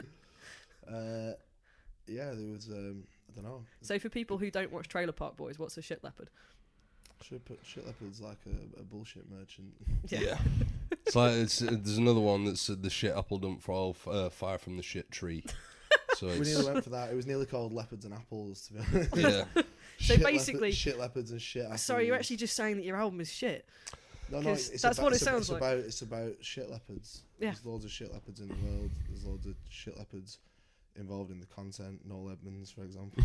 uh, yeah, there was um, I don't know. So for people who don't watch Trailer Park Boys, what's a shit leopard? Should put shit leopard's like a, a bullshit merchant. Yeah. It's like it's, uh, there's another one that's uh, the shit apple don't fall f- uh, far from the shit tree. So We it's nearly went for that. It was nearly called leopards and apples. To be honest. yeah. So Shit basically- leopard, shit leopards and shit apples. Sorry, you're actually just saying that your album is shit. No, no, 'cause it's that's about, what it it's about- sounds it's like. About, it's about shit leopards. Yeah. There's loads of shit leopards in the world. There's loads of shit leopards involved in the content. Noel Edmonds, for example.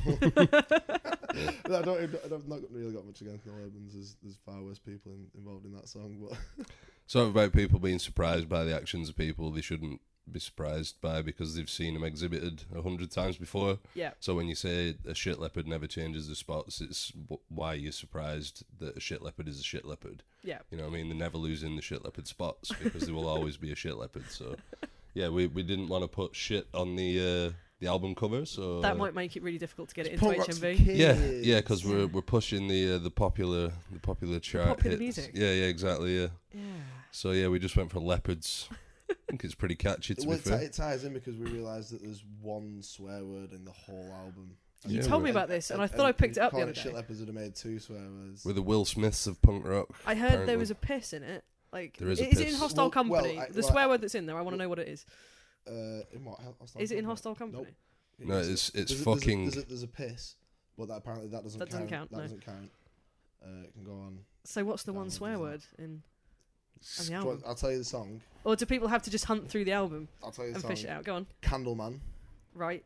I don't, I don't, I've not really got much against Noel Edmonds. There's, there's far worse people in, involved in that song. But Something about people being surprised by the actions of people they shouldn't be surprised by because they've seen them exhibited a hundred times before. Yeah. So when you say a shit leopard never changes the spots, it's w- why you're surprised that a shit leopard is a shit leopard. Yeah. You know what I mean? They're never losing the shit leopard spots because there will always be a shit leopard. So, yeah, we, we didn't want to put shit on the uh, the album cover. So That might make it really difficult to get it into Punk H rock's M for V. kids. yeah, yeah, because we're we're pushing the uh, the popular the popular chart popular hits. music. Yeah, yeah, exactly. Yeah. Yeah. So yeah, we just went for leopards. I think it's pretty catchy to Well, be it, ti- fair. it ties in because we realised that there's one swear word in the whole album. You Yeah, told me we're- about this, and I thought I picked it up the calling other Shit day. leopards would have made two swear words. We're the Will Smiths of punk rock. I heard apparently. there was a piss in it. Like, There is a is it in piss. Hostile Well- Company? well, I- the well, swear I- word that's in there, I want to know what it is. Uh, in what? Hostile Is it in Company? Hostile Company? Nope. No, it's it's There's a- fucking. There's a, there's, a, there's a piss, but that apparently that doesn't That doesn't count, count. That no. doesn't count. Uh, it can go on. So what's the That one one swear does word in on the Do you album? want- I'll tell you the song. Or do people have to just hunt through the album I'll tell you the and song. fish it out? Go on. Candleman. Right.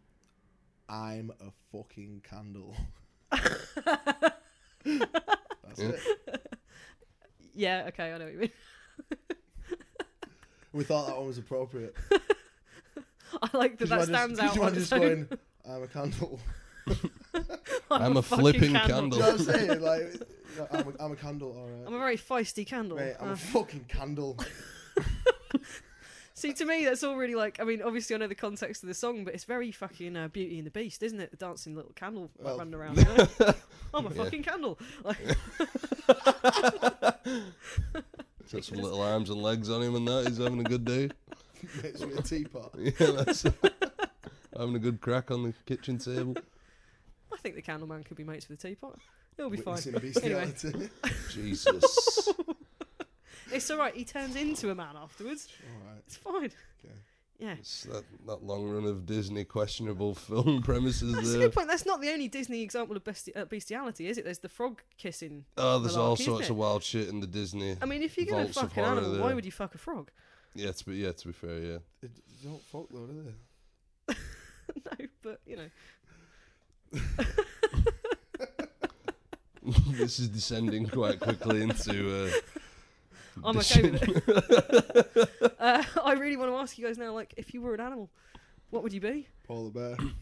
I'm a fucking candle. That's Yeah. it. Yeah, okay, I know what you mean. We thought that one was appropriate. I like that Could that you stands imagine- out. Could you on imagine its just own. going, I'm a candle. I'm a fucking flipping Do you candle. know what I'm saying? Like, you know, I'm, a, I'm a candle, alright. I'm a very feisty candle. Mate, I'm Uh, a fucking candle. See, to me, that's all really like. I mean, obviously, I know the context of the song, but it's very fucking uh, Beauty and the Beast, isn't it? The dancing little candle like, Well- running around. You know? I'm a Yeah. fucking candle. Like, Got some little arms and legs on him and that. He's having a good day. Makes me a teapot. Yeah, that's having a good crack on the kitchen table. I think the Candleman could be mates with the teapot. It'll be fine. Witnessing Anyway, bestiality. Jesus. it's all right. He turns into a man afterwards. Alright, It's fine. okay. Yeah. It's that, that long run of Disney questionable film premises That's a there. good point. That's not the only Disney example of besti- uh, bestiality, is it? There's the frog kissing. Oh, there's all malarkey, isn't sorts it? of wild shit in the Disney. I mean, if you're going to Vaults of fuck an horror animal, there. why would you fuck a frog? Yeah, to be yeah, to be fair, yeah. They don't folk though, do they? No, but, you know. This is descending quite quickly into. Uh, I'm dis- okay with it. uh, I really want to ask you guys now, like, if you were an animal, what would you be? Polar bear.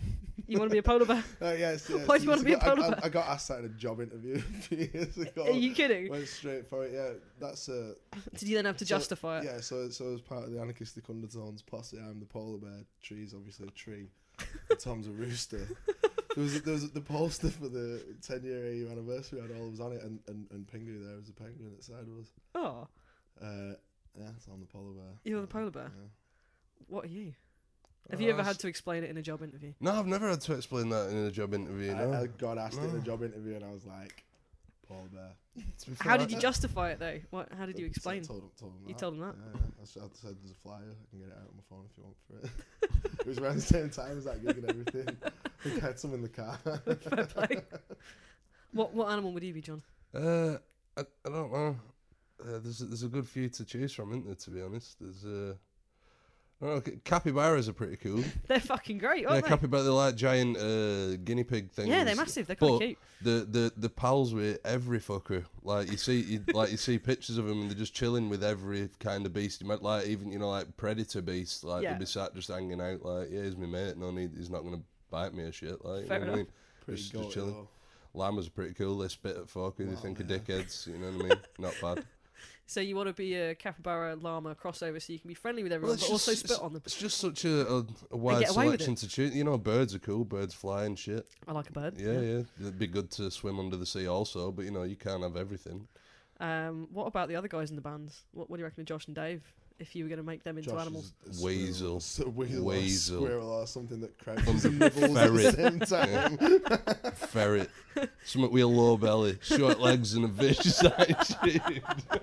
You want to be a polar bear? Uh, yes, yes. Why do you want to be a I- polar I, bear? I got asked that in a job interview a few years ago. Are you kidding? Went straight for it. Yeah, that's uh, Did you then have to so- justify it? Yeah, so so as part of the anarchistic undertones posse, I'm the polar bear. Tree's obviously a tree. Tom's a rooster. There was there was the poster for the ten year A U anniversary. Had all of us on it, and and, and Pingu there was a penguin at the side of us. Oh, Uh, yeah, so I'm the polar bear. you're the polar bear. Yeah. What are you? Have Oh, you ever I had s- to explain it in a job interview? No, I've never had to explain that in a job interview. No. I, I got asked it in a No. job interview, and I was like, polar bear. To be How fair, did you I- justify it though? What? How did you So I explain? told him, told him You that. told him that? Yeah, yeah. I s- I said there's a flyer. I can get it out on my phone if you want for it. It was around the same time as that gig and everything. I think I had some in the car. Fair play. What what animal would you be, John? Uh, I, I don't know. Uh, there's a, there's a good few to choose from, isn't there? To be honest, there's uh, I don't know. Capybaras are pretty cool. They're fucking great, Yeah, aren't they? capybara, they're like giant uh, guinea pig things. Yeah, they're massive. They're kind But of cute. the the the pals with every fucker. Like you see, you, like you see pictures of them, and they're just chilling with every kind of beast. You might like even you know like predator beasts. Like Yeah. they'd be sat just hanging out. Like yeah, he's my mate. No need. He's not gonna bite me or shit. Like Fair you know what I enough. mean. Pretty Just- just goaty, chilling. though. Llamas are pretty cool. They spit at folk who they Wow, think are yeah. dickheads. You know what I mean? Not bad. So you want to be a capybara llama crossover, so you can be friendly with everyone, it's but also just- spit on them. It's just such a, a, a wide get away with selection to choose. You know, birds are cool. Birds fly and shit. I like a bird. Yeah, yeah. It'd be good to swim under the sea also, but you know, you can't have everything. Um, what about the other guys in the bands? What, what do you reckon of Josh and Dave? If you were going to make them into Josh animals, is a Weasel. squirrel, a weasel, Weasel. or a squirrel, or something that crouches and nibbles at Ferret. the same time. Ferret. Something with a low belly, short legs and a vicious attitude.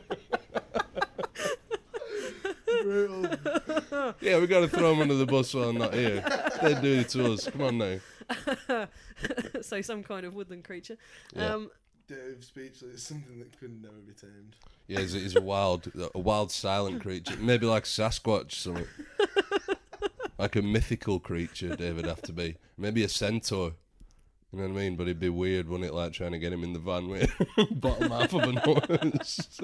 Brutal. Yeah, we got to throw them under the bus while I'm not here. They do it to us. Come on now. so some kind of woodland creature. Yeah. Um, Dave speechless. It's something that could never be tamed. Yeah, he's a, he's a wild, a wild silent creature. Maybe like Sasquatch, something. Like a mythical creature, David have to be. Maybe a centaur. You know what I mean? But it'd be weird, wouldn't it? Like trying to get him in the van with bottom half of a nose.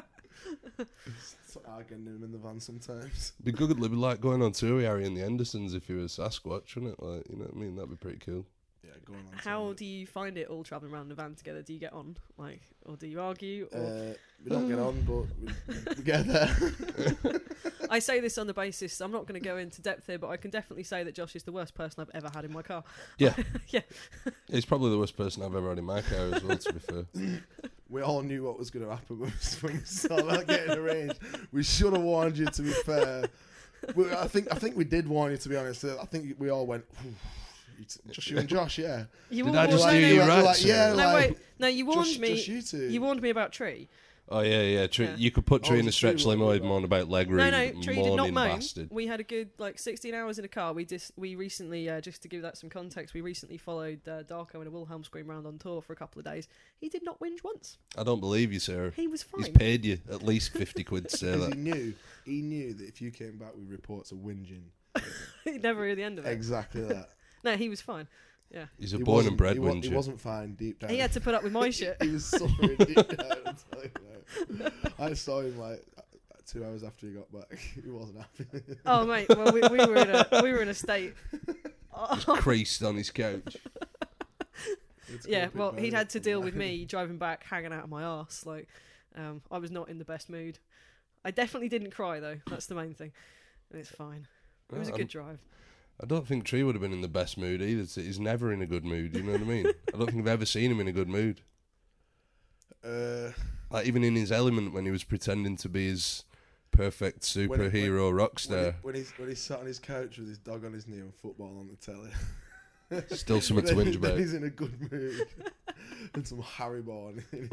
So I get him in the van sometimes. Be good. It'd be like going on tour with Harry and the Hendersons if you were a Sasquatch, wouldn't it? Like, you know what I mean? That'd be pretty cool. Yeah, going on. how to do you find it all travelling around the van together? Do you get on, like, or do you argue? Or uh, we don't get on, but we, we get there. I say this on the basis I'm not going to go into depth here, but I can definitely say that Josh is the worst person I've ever had in my car. Yeah. Yeah. He's probably the worst person I've ever had in my car as well, to be fair. We all knew what was going to happen when we, when we saw that getting arranged. We should have warned you, to be fair. We, I think I think we did warn you, to be honest. I think we all went, "Phew, it's just you and Josh, yeah. You Did all I just warned- do no, you no, right, like, sir? yeah, No, like, wait. No, you warned just, me. just you two. You warned me about Tree. Oh, yeah, yeah. Tree, Yeah. You could put Oh, Tree was in it a stretch Tree limo, what he'd we moan about leg room. No, no, Tree did not moaning moan. bastard. We had a good like sixteen hours in a car. We just we recently, uh, just to give that some context, we recently followed uh, Darko and a Wilhelm Scream round on tour for a couple of days. He did not whinge once. I don't believe you, Sarah. He was fine. He's paid you at least fifty quid to say Because he that. knew, he knew that if you came back with reports of whinging, He'd never hear the end of it. exactly that. No, he was fine. Yeah, He's a He born and wasn't- bred he, wa- whinger. he wasn't fine deep down. he had to put up with my shit. He was suffering deep down. I'm telling you, mate. I saw him like two hours after he got back. He wasn't happy. Oh mate, well we, we were in a we were in a state. Just creased on his couch. It's Yeah, gonna well be he'd bad. had to deal with me driving back, hanging out of my arse. Like, um, I was not in the best mood. I definitely didn't cry though. That's the main thing, and it's fine. It was a I'm- good drive. I don't think Tree would have been in the best mood either. He's never in a good mood, you know what I mean? I don't think I've ever seen him in a good mood. Uh, Like, even in his element when he was pretending to be his perfect When it- superhero rock when, star. he, when he's when he's sat on his couch with his dog on his knee and football on the telly. Still something to Then- whinge then about. He's in a good mood. And some Haribo on it.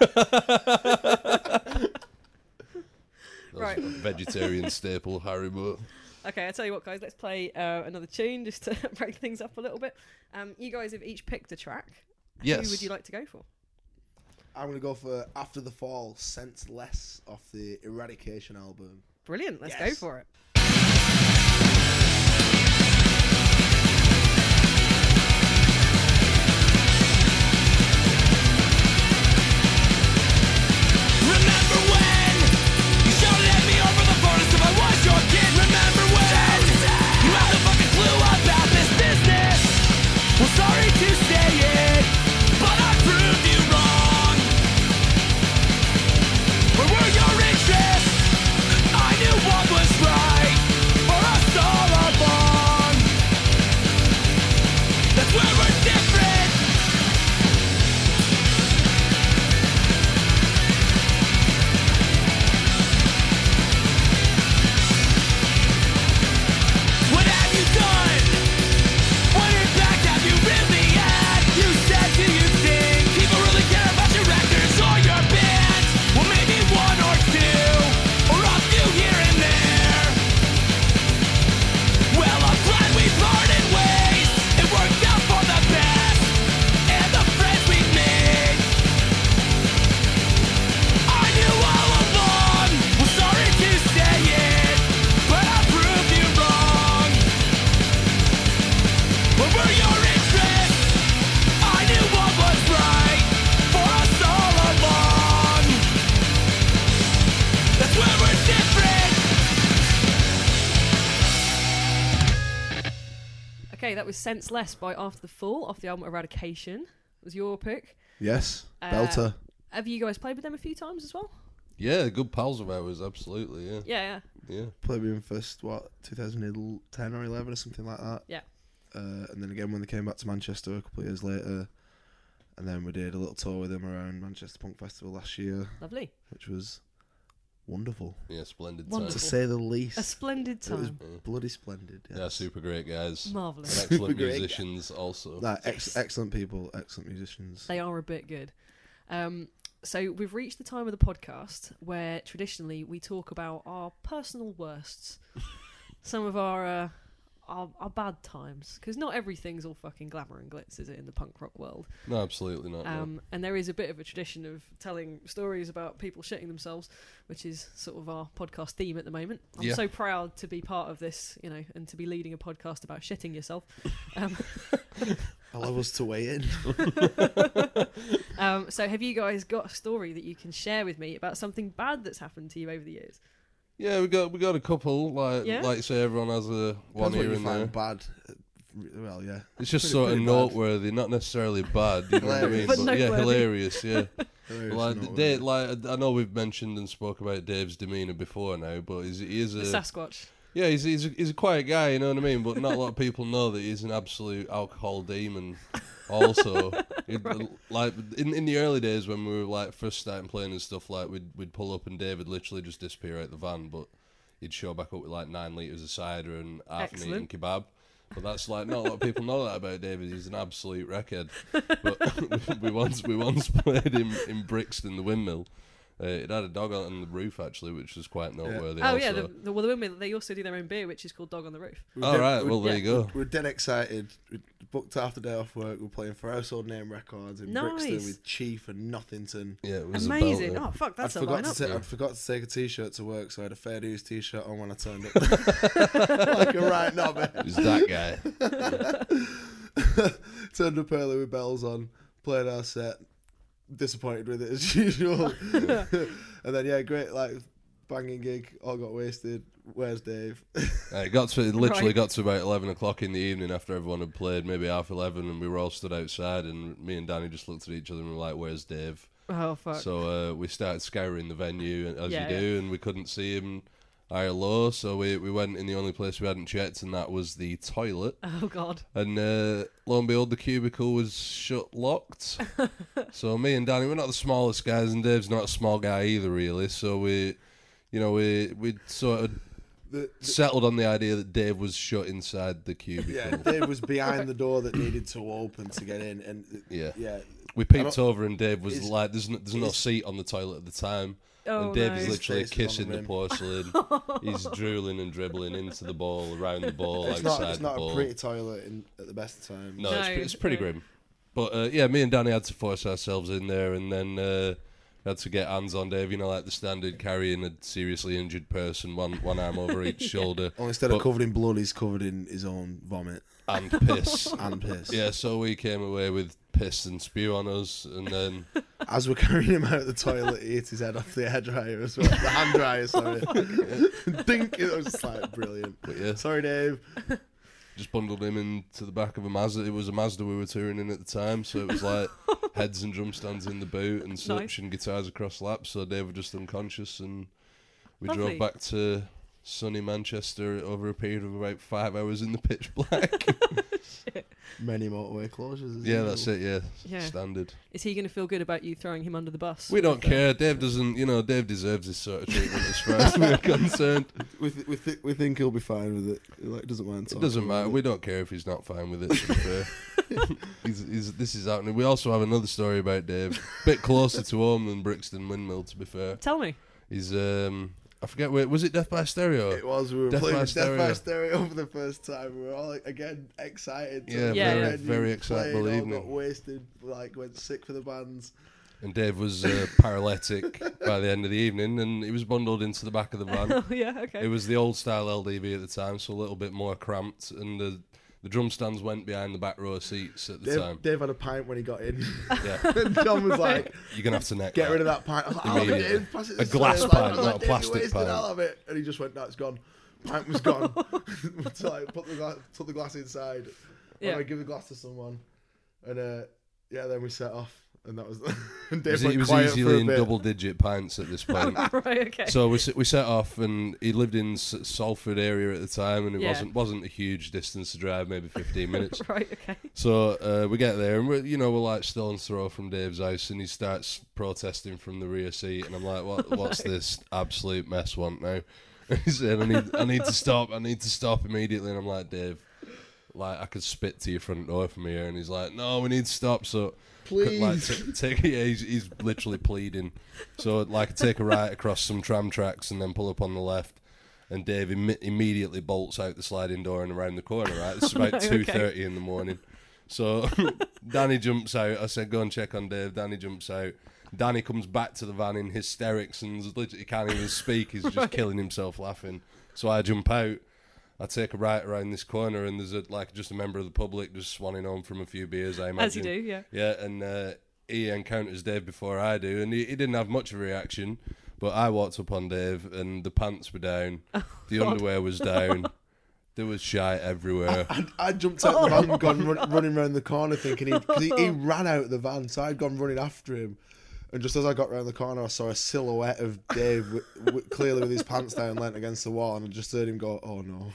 Right. Vegetarian staple Haribo. Okay, I'll tell you what, guys. Let's play uh, another tune just to break things up a little bit. Um, you guys have each picked a track. Yes. Who would you like to go for? I'm going to go for After the Fall, Senseless off the Eradication album. Brilliant. Let's Yes. go for it. Remember when you shouted at me over the phone as if I was your kid? Remember when you had no fucking clue about this business? Okay, that was Sense Less by After the Fall off the album Eradication. Was your pick. Yes, Uh, belter. Have you guys played with them a few times as well? Yeah, good pals of ours, absolutely. Yeah, Yeah, yeah. yeah. Played with him first, what, twenty ten or eleven or something like that. Yeah. Uh, and then again when they came back to Manchester a couple of years later, and then we did a little tour with them around Manchester Punk Festival last year, Lovely. which was wonderful, Yeah, splendid Wonderful. to time. say the least. A splendid It was time. Yeah. bloody splendid. Yes. Yeah, super great guys. Marvellous. And excellent Super great musicians also. Nah, ex- Yes. excellent people, excellent musicians. They are a bit good. Um, so we've reached the time of the podcast where traditionally we talk about our personal worsts, some of our uh, our, our bad times, because not everything's all fucking glamour and glitz, is it, in the punk rock world? No, absolutely not. no. Um, and there is a bit of a tradition of telling stories about people shitting themselves, which is sort of our podcast theme at the moment. I'm Yeah. so proud to be part of this, you know, and to be leading a podcast about shitting yourself. Um, Allow us to weigh in. um, so have you guys got a story that you can share with me about something bad that's happened to you over the years? Yeah, we got we got a couple. Like Yeah? like you say, everyone has a one Depends what here you and there. find bad. Uh, Well, yeah. It's just Pretty- sort of pretty bad. noteworthy, not necessarily bad. You know what I mean? Hilarious. But yeah, noteworthy. hilarious. Yeah. Hilarious like, and the not Dave, worthy. like I know we've mentioned and spoke about Dave's demeanour before now, but he's, he is The a Sasquatch. yeah, he's he's a, he's a quiet guy. You know what I mean? But not a lot of people know that he's an absolute alcohol demon. Also, It- like in in the early days when we were like first starting playing and stuff, like we'd we'd pull up and Dave would literally just disappear out the van, but he'd show back up with like nine litres of cider and half an Excellent. eating kebab. But that's like not a lot of people know that about David. He's an absolute wreckhead. But we once we once played him in Brixton, the Windmill. Uh, it had a dog on the roof actually, which was quite noteworthy. Oh also. yeah, the, the, well the women they also do their own beer, which is called Dog on the Roof. We were All dead- right, we- well there yeah. you go. We were dead excited. We booked half the day off work. We were playing for Household Name Records in Nice. Brixton with Chief and Nothington. Yeah, it was Amazing. A belter. Oh fuck, that's I'd a forgot, to lineup. ta- Yeah. I'd forgot to take a t-shirt to work, so I had a Fair Dues t-shirt on when I turned up. Like a right knobhead. It was that guy. Turned up early with bells on, played our set, disappointed with it as usual. And then, yeah, great, like, banging gig, all got wasted. Where's Dave? Uh, it got to it literally Right. got to about eleven o'clock in the evening after everyone had played, maybe half eleven, and we were all stood outside, and me and Danny just looked at each other and were like, "Where's Dave?" Oh fuck. So uh, we started scouring the venue as Yeah, you do, and we couldn't see him high or low. So we we went in the only place we hadn't checked, and that was the toilet. Oh god. And uh, lo and behold, the cubicle was shut locked. So me and Danny, we're not the smallest guys, and Dave's not a small guy either, really. So we, you know, we we sort of The, the, settled on the idea that Dave was shut inside the cubicle. yeah, Dave was behind the door that needed to open to get in. And Yeah. yeah. We I peeped don't- over and Dave was It's- like, "There's no, there's no it's- seat on the toilet at the time." Oh and Dave no. is literally His face is kissing on the the, rim. porcelain. He's drooling and dribbling into the ball, around the ball, It's outside not, it's the not ball. a pretty toilet in, at the best of times. No, No, it's, pre- it's pretty no. grim. But uh, yeah, me and Danny had to force ourselves in there, and then uh, had to get hands on Dave. You know, like the standard carrying a seriously injured person, one one arm over each shoulder, Only instead But- of covered in blood, he's covered in his own vomit and piss. and piss. Yeah, so we came away with piss and spew on us, and then As we're carrying him out of the toilet, he hit his head off the hairdryer as well. The hand dryer, sorry. Dink! It was just like brilliant. but yeah, Sorry, Dave. just bundled him into the back of a Mazda. It was a Mazda we were touring in at the time, so it was like heads and drum stands in the boot and such, Nice. and guitars across laps. So Dave was just unconscious, and we Lovely. drove back to sunny Manchester over a period of about five hours in the pitch black. Many motorway closures. as yeah, usual. that's it. Yeah, Yeah. standard. Is he going to feel good about you throwing him under the bus? We don't care. Dave doesn't. You know, Dave deserves this sort of treatment as far as we're concerned. We, th- we, th- we think he'll be fine with it. He like, doesn't mind It talking doesn't about matter. it. We don't care if he's not fine with it. To be fair, he's, he's, this is happening. We also have another story about Dave, bit closer to home than Brixton Windmill. To be fair, Tell me. he's um, I forget where was it. Death by Stereo. It was. We were Death playing by with Death by Stereo. Stereo for the first time. We were all like, again excited. to Yeah, be Yeah, there. very- And very you excitable played, all evening. Got wasted. Like went sick for the bands. And Dave was uh, paralytic by the end of the evening, and he was bundled into the back of the van. Oh yeah. Okay. It was the old style L D V at the time, so a little bit more cramped, and the the drum stands went behind the back row seats at the Dave, time. Dave had a pint when he got in. Yeah, And John was like, you're gonna have to neck get that. rid of that pint. I was like, oh, Immediately. Dave, pass it A this glass way. I was pint, I was not a Dave, plastic you wasted pint. all of it. And he just went, no, it's gone. Pint was gone. So I put the, glass, took the glass inside. Yeah. I give the glass to someone, and uh, yeah, then we set off, and that was. and It Dave was, went it was quiet for easily a in bit. double-digit pints at this point. right, okay. So we se- we set off, and he lived in S- Salford area at the time, and it Yeah. wasn't wasn't a huge distance to drive, maybe fifteen minutes. right, okay. So uh, we get there, and we're, you know we're like stone's throw from Dave's house, and he starts protesting from the rear seat, and I'm like, "What? What's this absolute mess want now?" And he said, "I need, I need to stop. I need to stop immediately." And I'm like, "Dave, like I could spit to your front door from here." And he's like, "No, we need to stop." So Please. like, t- take yeah, he's, he's literally pleading. So like take a right across some tram tracks and then pull up on the left. And Dave Im- immediately bolts out the sliding door and around the corner. Right, it's about no, two okay. thirty in the morning. So Danny jumps out. I said, "Go and check on Dave." Danny jumps out. Danny comes back to the van in hysterics and literally he can't even speak. He's just Right. killing himself laughing. So I jump out. I take a right around this corner, and there's a, like just a member of the public just swanning home from a few beers. I imagine. As you do, yeah. Yeah, and uh, he encounters Dave before I do, and he, he didn't have much of a reaction. But I walked up on Dave, and the pants were down, the God. underwear was down, there was shite everywhere. I, I jumped out the van, gone run, running around the corner, thinking he, cause he he ran out of the van, so I'd gone running after him. And just as I got round the corner, I saw a silhouette of Dave, w- w- clearly with his pants down, leant against the wall, and I just heard him go, "Oh no!"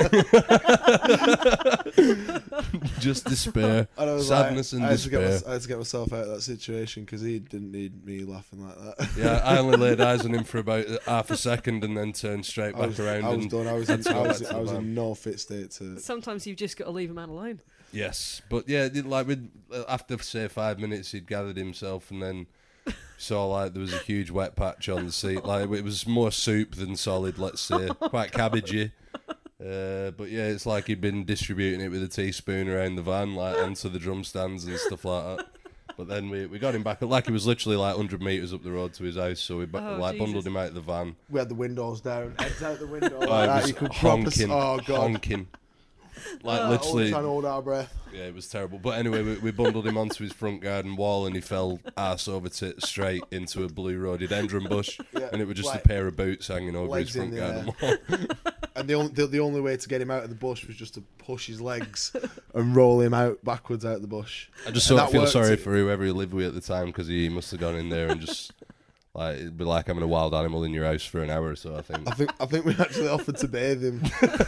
Just despair, And I was sadness like, and I had, to get despair. my, I had to get myself out of that situation because he didn't need me laughing like that. Yeah, I only laid eyes on him for about half a second and then turned straight I back was, around. I was and done. I was, had in, to go I back was, to I the was van. in no fit state to. Sometimes you've just got to leave a man alone. Yes, but yeah, it- like with after say five minutes, he'd gathered himself, and then saw like there was a huge wet patch on the seat. Like it was more soup than solid, let's say, quite cabbagey. Uh, but yeah, it's like he'd been distributing it with a teaspoon around the van, like onto the drum stands and stuff like that. But then we, we got him back, like he was literally like one hundred metres up the road to his house, so we ba- Oh, like Jesus. bundled him out of the van. We had the windows down, heads out the window. Oh, like it that. was You could honking, proper, oh god, honking. Like oh, literally, trying to hold our breath. yeah, it was terrible. But anyway, we, we bundled him onto his front garden wall, and he fell arse over tit straight into a blue rhododendron bush, Yeah, and it was just like, a pair of boots hanging over his legs in front the garden air. wall. And the only the, the only way to get him out of the bush was just to push his legs and roll him out backwards out of the bush. I just And sort of that feel worked. sorry for whoever he lived with at the time because he must have gone in there and just like it'd be like having a wild animal in your house for an hour or so. I think I think I think we actually offered to bathe him.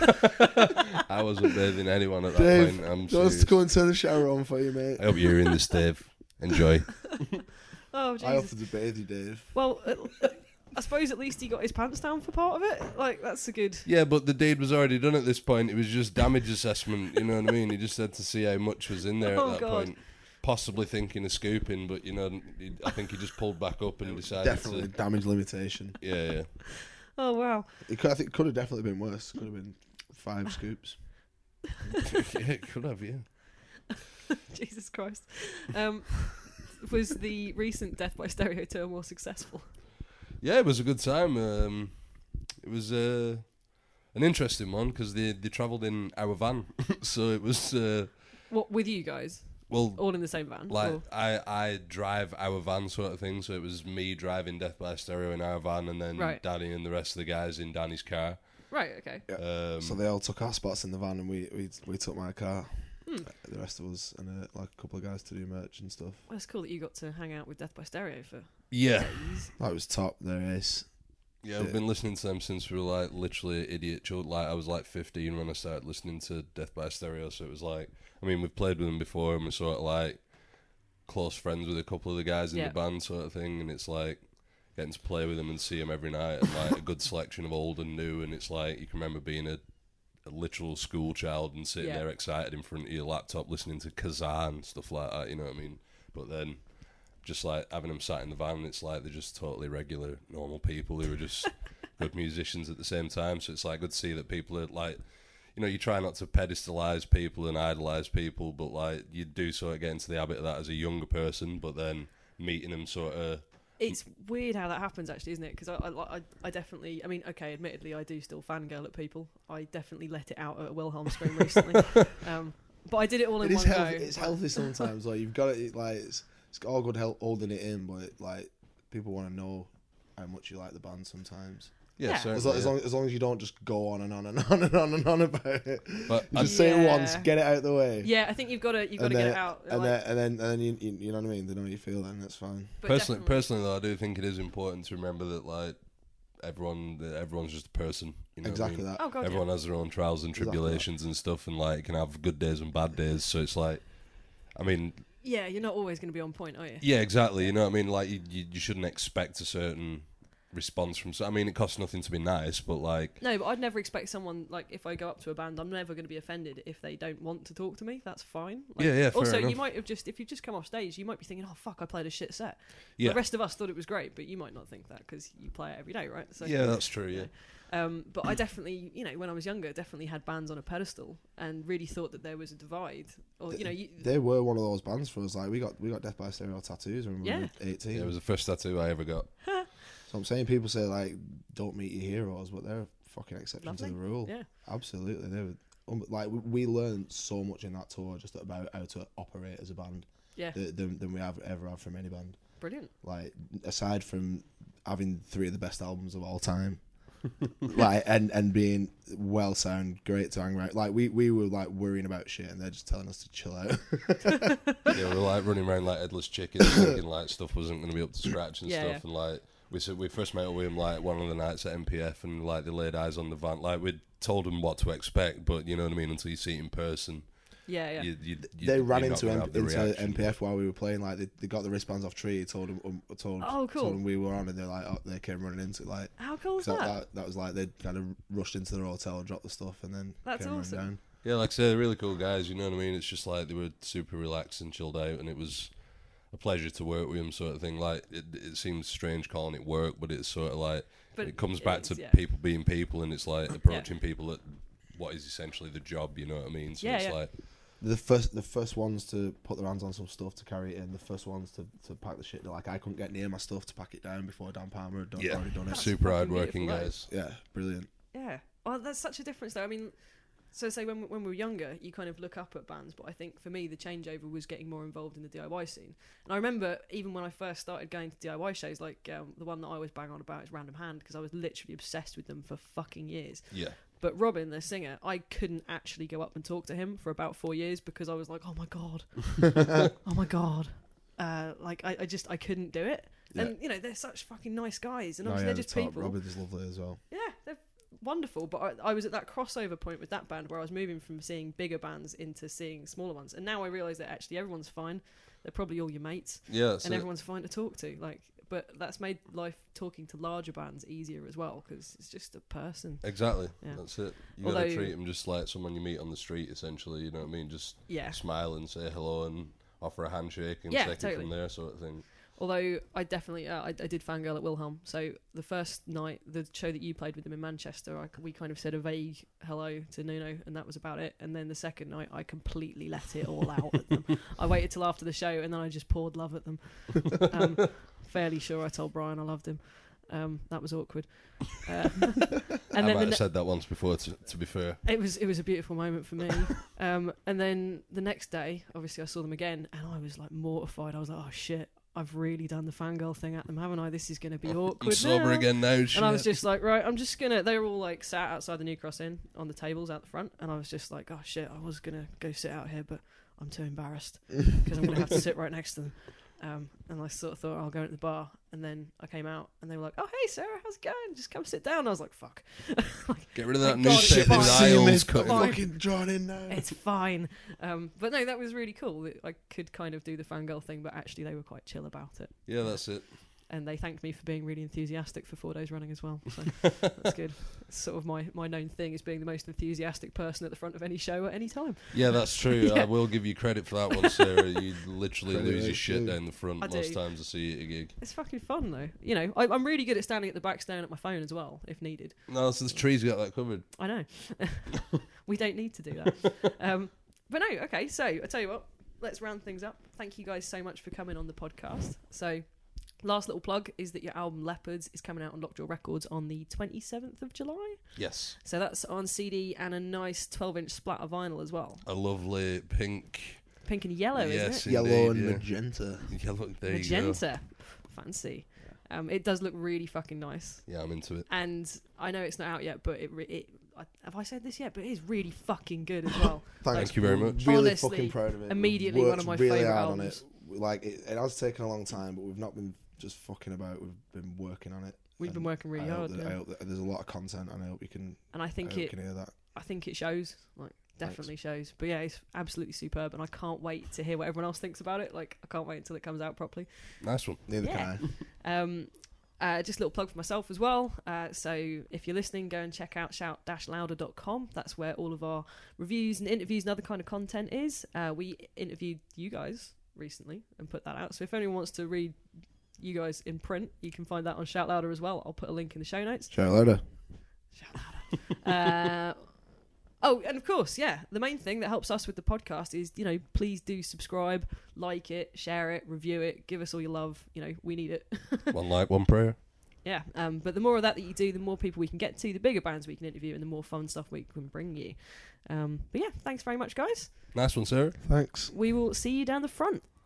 I wasn't bathing anyone at that Dave, point. I'm do you want us serious. to go and turn the shower on for you, mate? I hope you're in this, Dave. Enjoy. Oh, I Jesus. offered to bathe you, Dave. Well, uh, uh, I suppose at least he got his pants down for part of it. Like, that's a good... Yeah, but the deed was already done at this point. It was just damage assessment. You know what I mean? He just had to see how much was in there Oh, at that God. point. Possibly thinking of scooping, but you know, he, I think he just pulled back up and decided Definitely to. damage limitation. Yeah, yeah. Oh, wow. It could, I think it could have definitely been worse. Could have been five scoops. yeah, it could have, yeah. Jesus Christ. Um, was the recent Death by Stereo tour more successful? Yeah, it was a good time. Um, it was uh, an interesting one because they they travelled in our van, so it was uh, What, with you guys? well, All in the same van? like Or- I I drive our van sort of thing. So it was me driving Death by Stereo in our van, and then Right. Danny and the rest of the guys in Danny's car. Right, okay. Um, So they all took our spots in the van, and we we, we took my car. Hmm. The rest of us and uh, like a couple of guys to do merch and stuff. Well, it's cool that you got to hang out with Death by Stereo for yeah, days. That was top. There is. yeah. I've been listening to them since we were like literally idiot children. Like I was like fifteen when I started listening to Death by Stereo. So it was like, I mean, we've played with them before, and we're sort of like close friends with a couple of the guys in Yeah. the band, sort of thing. And it's like getting to play with them and see them every night, and like a good selection of old and new. And it's like you can remember being a, a literal school child and sitting Yeah. there excited in front of your laptop listening to Kazan and stuff like that. You know what I mean? But then just like having them sat in the van, it's like they're just totally regular, normal people who are just good musicians at the same time. So it's like good to see that people are like, you know, you try not to pedestalize people and idolize people, but like you do sort of get into the habit of that as a younger person. But then meeting them sort of, It's weird how that happens, actually, isn't it? Because I, I, I, I definitely, I mean, okay, admittedly, I do still fangirl at people. I definitely let it out at a Wilhelm scream recently. Um, but I did it all in It is one healthy. go. It's healthy sometimes. Like you've got it. Like it's, it's all good help holding it in, but like people want to know how much you like the band sometimes. Yeah, Yeah. certainly. As, lo- as yeah. long as long as you don't just go on and on and on and on and on about it. But You I- just say it Yeah. once, get it out of the way. Yeah, I think you've got to you've got and to then, get it out. and, like, then, and then and then you, you you know what I mean. They know how you feel, then that's fine. but personally, definitely- personally though, I do think it is important to remember that like everyone, that everyone's just a person. You know Exactly what I mean? that. Oh god, Everyone yeah. has their own trials and Exactly tribulations and stuff, and like can have good days and bad days. So it's like, I mean, Yeah, you're not always going to be on point, are you? yeah, exactly. You know what I mean? Like you, you, you shouldn't expect a certain response from. So I mean, it costs nothing to be nice, but like, No, but I'd never expect someone like if I go up to a band, I'm never going to be offended if they don't want to talk to me. That's fine. Like, Yeah, yeah, fair Also, enough. you might have just if you just come off stage, you might be thinking, "Oh fuck, I played a shit set." yeah, The rest of us thought it was great, but you might not think that because you play it every day, right? So yeah, that's true. Yeah, Um, but I definitely, you know, when I was younger, definitely had bands on a pedestal and really thought that there was a divide. Or you know, you, They were one of those bands for us. Like we got we got Death by Stereo tattoos when we Yeah. were eighteen. yeah, it was the first tattoo I ever got. So I'm saying people say like don't meet your heroes, but they're a fucking exception Lovely. to the rule. yeah, Absolutely, they were um, like we- we learned so much in that tour just about how to operate as a band yeah, th- than, than we have ever have from any band. brilliant. Like aside from having three of the best albums of all time, like and and being well sound, great to hang around. Like we we were like worrying about shit, and they're just telling us to chill out. Yeah, we were like running around like headless chickens, thinking like stuff wasn't going to be up to scratch and Yeah, stuff. And like we said, we first met with him like one of the nights at M P F, and like they laid eyes on the van. Like we'd told them what to expect, but you know what I mean. Until you see it in person, Yeah, yeah. you, you, you, They ran you're not into gonna M- have the into reaction. M P F while we were playing. Like they, they got the wristbands off Tree. Told them, um, told, Oh, cool. told them we were on, and they're like, oh, they came running into it. Like How cool is so that? that, that was like they kind of rushed into their hotel, dropped the stuff, and then That's came running awesome. down. Yeah, like I said, they're really cool guys. You know what I mean? It's just like they were super relaxed and chilled out, and it was a pleasure to work with them, sort of thing. Like it, it seems strange calling it work, but it's sort of like But it comes it back is, to yeah. people being people, and it's like approaching people at what is essentially the job. You know what I mean? So Yeah, it's yeah. like The first, the first ones to put their hands on some stuff to carry it in. The first ones to, to pack the shit. Like I couldn't get near my stuff to pack it down before Dan Palmer had done, yeah, already done it. That's super fucking hard working beautiful, guys. Yeah, brilliant. Yeah. Well, that's such a difference, though. I mean, so say when when we were younger, you kind of look up at bands, but I think for me the changeover was getting more involved in the D I Y scene. And I remember even when I first started going to D I Y shows, like um, the one that I always bang on about is Random Hand because I was literally obsessed with them for fucking years. Yeah, But Robin, the singer, I couldn't actually go up and talk to him for about four years because I was like, oh my god, oh my god, uh, like I, I just I couldn't do it. Yeah. And you know they're such fucking nice guys, and No, obviously yeah, they're the just top. people. Robin is lovely as well. Yeah, they're wonderful. But I, I was at that crossover point with that band where I was moving from seeing bigger bands into seeing smaller ones, and now I realise that actually everyone's fine. They're probably all your mates, yeah. That's and it. everyone's fine to talk to. Like, but that's made life talking to larger bands easier as well because it's just a person. Exactly. Yeah. That's it. You Although- gotta treat them just like someone you meet on the street, essentially. You know what I mean? Just Yeah. smile and say hello and offer a handshake and Yeah, take it totally. from there, sort of thing. Although I definitely, uh, I, I did fangirl at Wilhelm. So the first night, the show that you played with them in Manchester, I, we kind of said a vague hello to Nuno, and that was about it. And then the second night, I completely let it all out at them. I waited till after the show, and then I just poured love at them. Um, fairly sure I told Brian I loved him. Um, that was awkward. Uh, and I then might the have ne- said that once before. To, to be fair, it was it was a beautiful moment for me. Um, and then the next day, obviously, I saw them again, and I was like mortified. I was like, "Oh shit, I've really done the fangirl thing at them, haven't I? This is going to be awkward." I'm sober now." again now. And I was shit. just like, right, I'm just gonna. They were all like sat outside the New Cross Inn on the tables out the front, and I was just like, "Oh shit, I was gonna go sit out here, but I'm too embarrassed because I'm gonna have to sit right next to them." Um, and I sort of thought I'll go into the bar, and then I came out, and they were like, "Oh hey Sarah, how's it going? Just come sit down." I was like, "Fuck." Get rid of that Thank God it's newspaper fine. See him, aisles. it's cut- fine. fucking drawn in now. It's fine. Um, but no, that was really cool. That I could kind of do the fangirl thing, but actually they were quite chill about it. Yeah, that's it. And they thanked me for being really enthusiastic for four days running as well. So that's good. It's sort of my, my known thing is being the most enthusiastic person at the front of any show at any time. Yeah, that's true. Yeah. I will give you credit for that one, Sarah. You literally Credit lose your is shit due. down the front I most do. times I see you at a gig. It's fucking fun though. You know, I, I'm really good at standing at the back staring at my phone as well, if needed. No, so the trees got that covered. I know. We don't need to do that. Um, but no, okay, so I tell you what, let's round things up. Thank you guys so much for coming on the podcast. So last little plug is that your album Leopards is coming out on Lockjaw Records on the twenty-seventh of July. Yes. So that's on C D and a nice twelve inch splatter vinyl as well. A lovely pink. Pink and yellow, Yes, isn't it? Yellow indeed, and yeah. magenta. Yellow, there you Magenta. Fancy. Um, it does look really fucking nice. Yeah, I'm into it. And I know it's not out yet, but it, re- it I, have I said this yet? But it is really fucking good as well. Thanks. Thank you very much. Really Honestly, fucking proud of it. immediately We've one of my worked really favourite hard albums. on it. Like it, it has taken a long time, but we've not been just fucking about. We've been working on it. We've been And working really I hard. Hope that, yeah. I hope that there's a lot of content, and I hope you can. And I think I hope it you can hear that. I think it shows. Like definitely shows. But yeah, it's absolutely superb, and I can't wait to hear what everyone else thinks about it. Like I can't wait until it comes out properly. Nice one. Neither Yeah. can I. Um, uh, just a little plug for myself as well. Uh, so if you're listening, go and check out shout dash louder dot com. That's where all of our reviews and interviews and other kind of content is. Uh, we interviewed you guys recently and put that out. So if anyone wants to read you guys in print, you can find that on Shout Louder as well. I'll put a link in the show notes. Shout louder. Shout Louder. uh, oh, and of course, yeah, the main thing that helps us with the podcast is, you know, please do subscribe, like it, share it, review it, give us all your love. You know, we need it. One like, one prayer. Yeah, um, but the more of that that you do, the more people we can get to, the bigger bands we can interview, and the more fun stuff we can bring you. Um, but yeah, thanks very much, guys. Nice one, Sarah. Thanks. We will see you down the front.